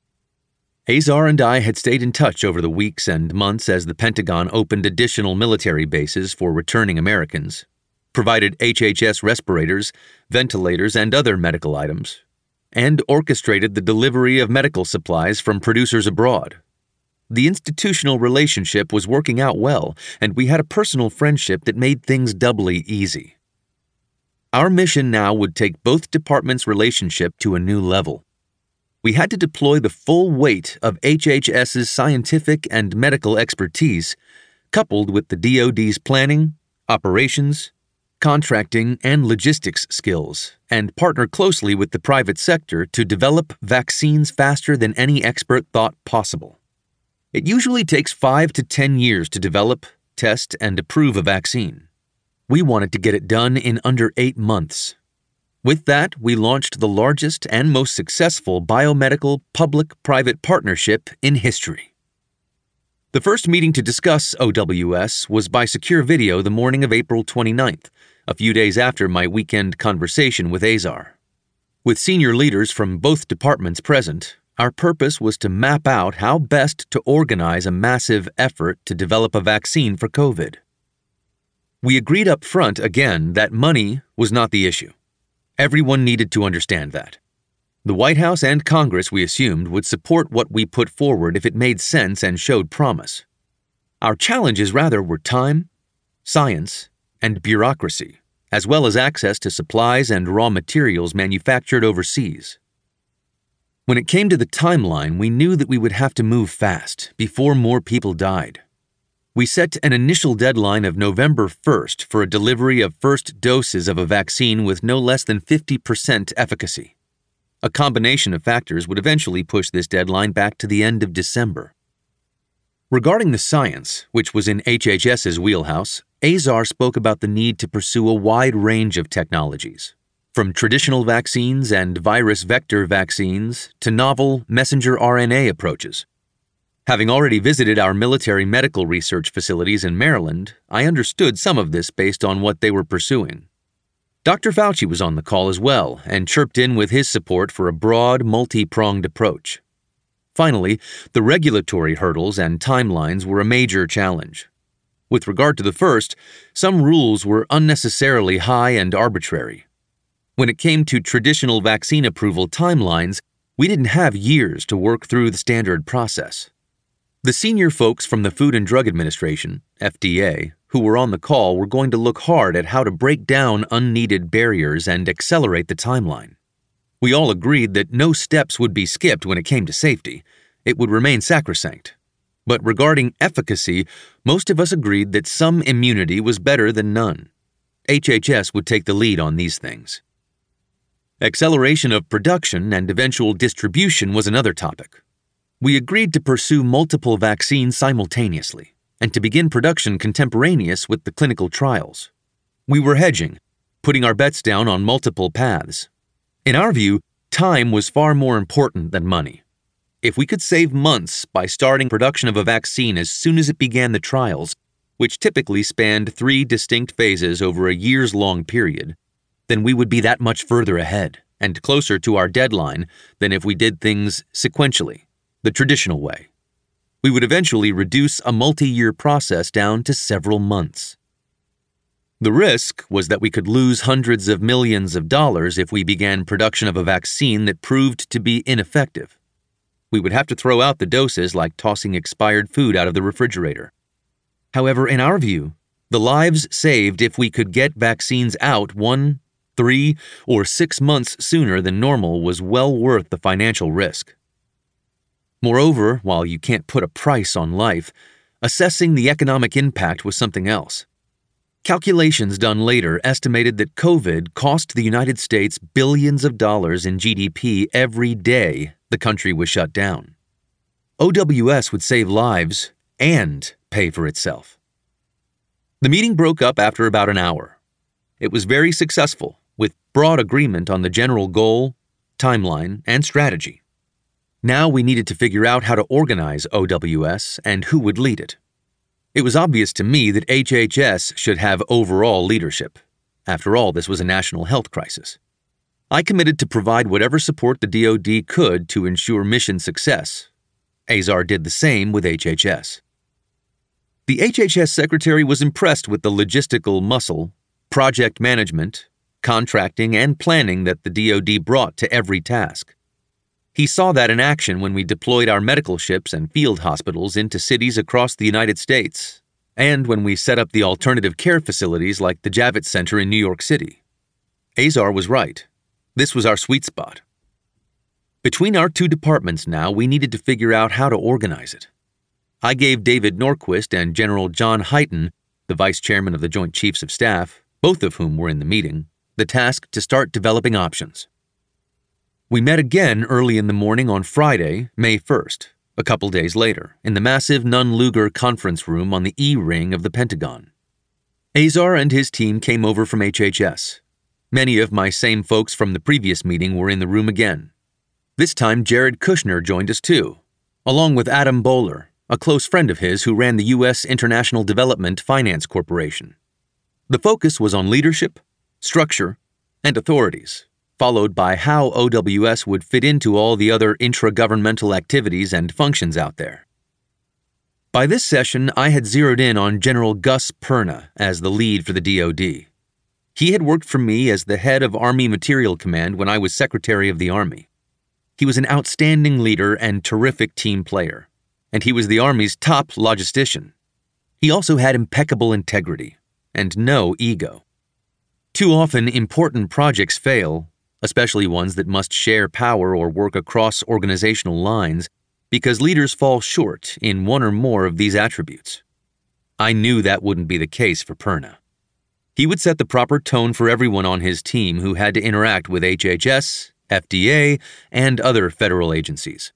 Azar and I had stayed in touch over the weeks and months as the Pentagon opened additional military bases for returning Americans, provided HHS respirators, ventilators, and other medical items, and orchestrated the delivery of medical supplies from producers abroad. The institutional relationship was working out well, and we had a personal friendship that made things doubly easy. Our mission now would take both departments' relationship to a new level. We had to deploy the full weight of HHS's scientific and medical expertise, coupled with the DoD's planning, operations, contracting, and logistics skills, and partner closely with the private sector to develop vaccines faster than any expert thought possible. It usually takes 5 to 10 years to develop, test, and approve a vaccine. We wanted to get it done in under 8 months. With that, we launched the largest and most successful biomedical public-private partnership in history. The first meeting to discuss OWS was by secure video the morning of April 29th, a few days after my weekend conversation with Azar. With senior leaders from both departments present, our purpose was to map out how best to organize a massive effort to develop a vaccine for COVID. We agreed up front again that money was not the issue. Everyone needed to understand that. The White House and Congress, we assumed, would support what we put forward if it made sense and showed promise. Our challenges rather were time, science, and bureaucracy, as well as access to supplies and raw materials manufactured overseas. When it came to the timeline, we knew that we would have to move fast before more people died. We set an initial deadline of November 1st for a delivery of first doses of a vaccine with no less than 50% efficacy. A combination of factors would eventually push this deadline back to the end of December. Regarding the science, which was in HHS's wheelhouse, Azar spoke about the need to pursue a wide range of technologies, from traditional vaccines and virus vector vaccines to novel messenger RNA approaches. Having already visited our military medical research facilities in Maryland, I understood some of this based on what they were pursuing. Dr. Fauci was on the call as well and chirped in with his support for a broad, multi-pronged approach. Finally, the regulatory hurdles and timelines were a major challenge. With regard to the first, some rules were unnecessarily high and arbitrary. When it came to traditional vaccine approval timelines, we didn't have years to work through the standard process. The senior folks from the Food and Drug Administration, FDA, who were on the call were going to look hard at how to break down unneeded barriers and accelerate the timeline. We all agreed that no steps would be skipped when it came to safety. It would remain sacrosanct. But regarding efficacy, most of us agreed that some immunity was better than none. HHS would take the lead on these things. Acceleration of production and eventual distribution was another topic. We agreed to pursue multiple vaccines simultaneously and to begin production contemporaneous with the clinical trials. We were hedging, putting our bets down on multiple paths. In our view, time was far more important than money. If we could save months by starting production of a vaccine as soon as it began the trials, which typically spanned 3 distinct phases over a years-long period, then we would be that much further ahead and closer to our deadline than if we did things sequentially, the traditional way. We would eventually reduce a multi-year process down to several months. The risk was that we could lose hundreds of millions of dollars if we began production of a vaccine that proved to be ineffective. We would have to throw out the doses like tossing expired food out of the refrigerator. However, in our view, the lives saved if we could get vaccines out 1, 3, or 6 months sooner than normal was well worth the financial risk. Moreover, while you can't put a price on life, assessing the economic impact was something else. Calculations done later estimated that COVID cost the United States billions of dollars in GDP every day the country was shut down. OWS would save lives and pay for itself. The meeting broke up after about an hour. It was very successful, with broad agreement on the general goal, timeline, and strategy. Now we needed to figure out how to organize OWS and who would lead it. It was obvious to me that HHS should have overall leadership. After all, this was a national health crisis. I committed to provide whatever support the DoD could to ensure mission success. Azar did the same with HHS. The HHS secretary was impressed with the logistical muscle, project management, contracting, and planning that the DoD brought to every task. He saw that in action when we deployed our medical ships and field hospitals into cities across the United States, and when we set up the alternative care facilities like the Javits Center in New York City. Azar was right. This was our sweet spot. Between our 2 departments now, we needed to figure out how to organize it. I gave David Norquist and General John Hyten, the Vice Chairman of the Joint Chiefs of Staff, both of whom were in the meeting, the task to start developing options. We met again early in the morning on Friday, May 1st, a couple days later, in the massive Nunn-Lugar conference room on the E-Ring of the Pentagon. Azar and his team came over from HHS. Many of my same folks from the previous meeting were in the room again. This time, Jared Kushner joined us too, along with Adam Bowler, a close friend of his who ran the U.S. International Development Finance Corporation. The focus was on leadership, structure, and authorities, followed by how OWS would fit into all the other intragovernmental activities and functions out there. By this session, I had zeroed in on General Gus Perna as the lead for the DoD. He had worked for me as the head of Army Materiel Command when I was Secretary of the Army. He was an outstanding leader and terrific team player, and he was the Army's top logistician. He also had impeccable integrity and no ego. Too often, important projects fail, especially ones that must share power or work across organizational lines, because leaders fall short in one or more of these attributes. I knew that wouldn't be the case for Perna. He would set the proper tone for everyone on his team who had to interact with HHS, FDA, and other federal agencies.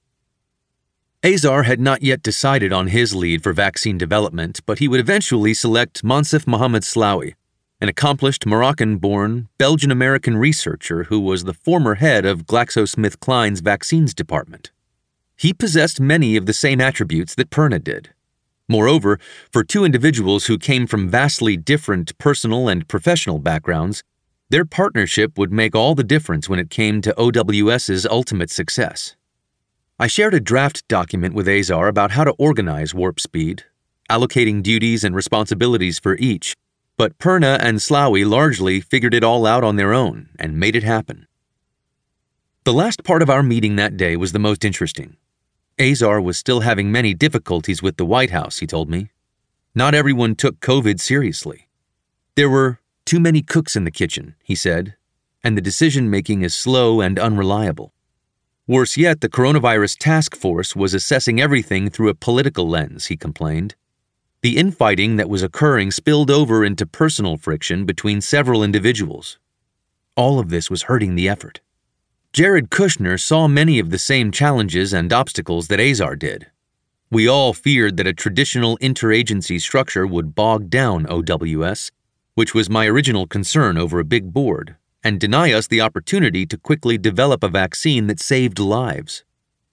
Azar had not yet decided on his lead for vaccine development, but he would eventually select Monsef Mohamed Slaoui, an accomplished Moroccan-born, Belgian-American researcher who was the former head of GlaxoSmithKline's vaccines department. He possessed many of the same attributes that Perna did. Moreover, for two individuals who came from vastly different personal and professional backgrounds, their partnership would make all the difference when it came to OWS's ultimate success. I shared a draft document with Azar about how to organize Warp Speed, allocating duties and responsibilities for each, but Perna and Slaoui largely figured it all out on their own and made it happen. The last part of our meeting that day was the most interesting. Azar was still having many difficulties with the White House, he told me. Not everyone took COVID seriously. There were too many cooks in the kitchen, he said, and the decision-making is slow and unreliable. Worse yet, the coronavirus task force was assessing everything through a political lens, he complained. The infighting that was occurring spilled over into personal friction between several individuals. All of this was hurting the effort. Jared Kushner saw many of the same challenges and obstacles that Azar did. We all feared that a traditional interagency structure would bog down OWS, which was my original concern over a big board, and deny us the opportunity to quickly develop a vaccine that saved lives.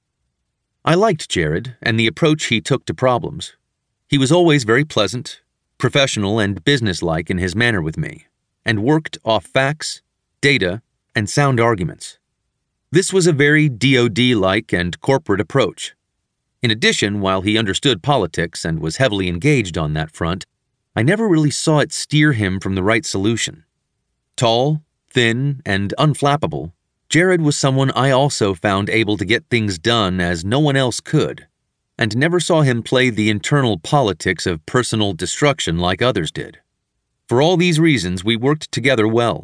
I liked Jared and the approach he took to problems. He was always very pleasant, professional, and businesslike in his manner with me, and worked off facts, data, and sound arguments. This was a very DoD-like and corporate approach. In addition, while he understood politics and was heavily engaged on that front, I never really saw it steer him from the right solution. Tall, thin, and unflappable, Jared was someone I also found able to get things done as no one else could, and never saw him play the internal politics of personal destruction like others did. For all these reasons, we worked together well.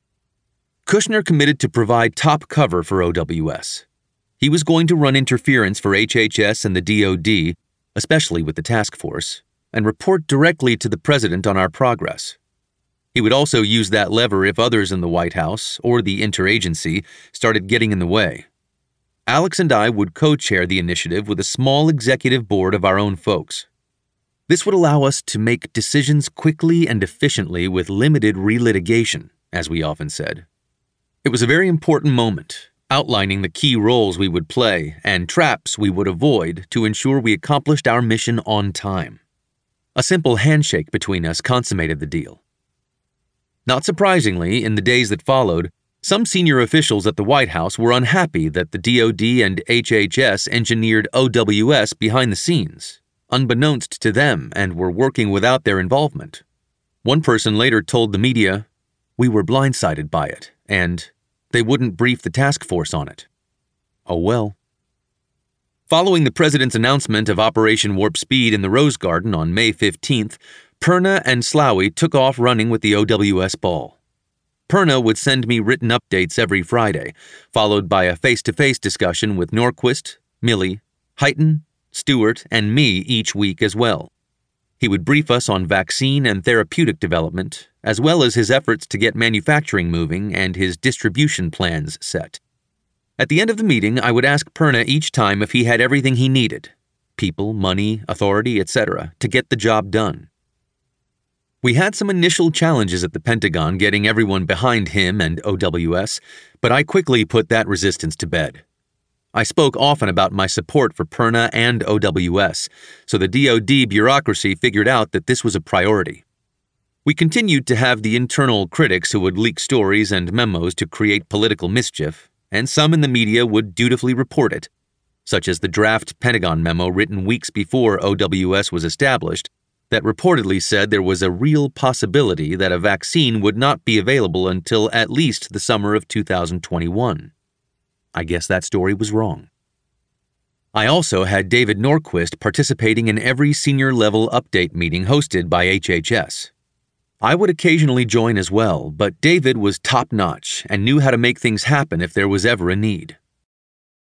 Kushner committed to provide top cover for OWS. He was going to run interference for HHS and the DoD, especially with the task force, and report directly to the president on our progress. He would also use that lever if others in the White House or the interagency started getting in the way. Alex and I would co-chair the initiative with a small executive board of our own folks. This would allow us to make decisions quickly and efficiently with limited relitigation, as we often said. It was a very important moment, outlining the key roles we would play and traps we would avoid to ensure we accomplished our mission on time. A simple handshake between us consummated the deal. Not surprisingly, in the days that followed, some senior officials at the White House were unhappy that the DoD and HHS engineered OWS behind the scenes, unbeknownst to them, and were working without their involvement. One person later told the media, "We were blindsided by it, and they wouldn't brief the task force on it." Oh well. Following the president's announcement of Operation Warp Speed in the Rose Garden on May 15th, Perna and Slaoui took off running with the OWS ball. Perna would send me written updates every Friday, followed by a face-to-face discussion with Norquist, Milley, Hyten, Stewart, and me each week as well. He would brief us on vaccine and therapeutic development, as well as his efforts to get manufacturing moving and his distribution plans set. At the end of the meeting, I would ask Perna each time if he had everything he needed, people, money, authority, etc., to get the job done. We had some initial challenges at the Pentagon getting everyone behind him and OWS, but I quickly put that resistance to bed. I spoke often about my support for Perna and OWS, so the DoD bureaucracy figured out that this was a priority. We continued to have the internal critics who would leak stories and memos to create political mischief, and some in the media would dutifully report it, such as the draft Pentagon memo written weeks before OWS was established that reportedly said there was a real possibility that a vaccine would not be available until at least the summer of 2021. I guess that story was wrong. I also had David Norquist participating in every senior-level update meeting hosted by HHS. I would occasionally join as well, but David was top-notch and knew how to make things happen if there was ever a need.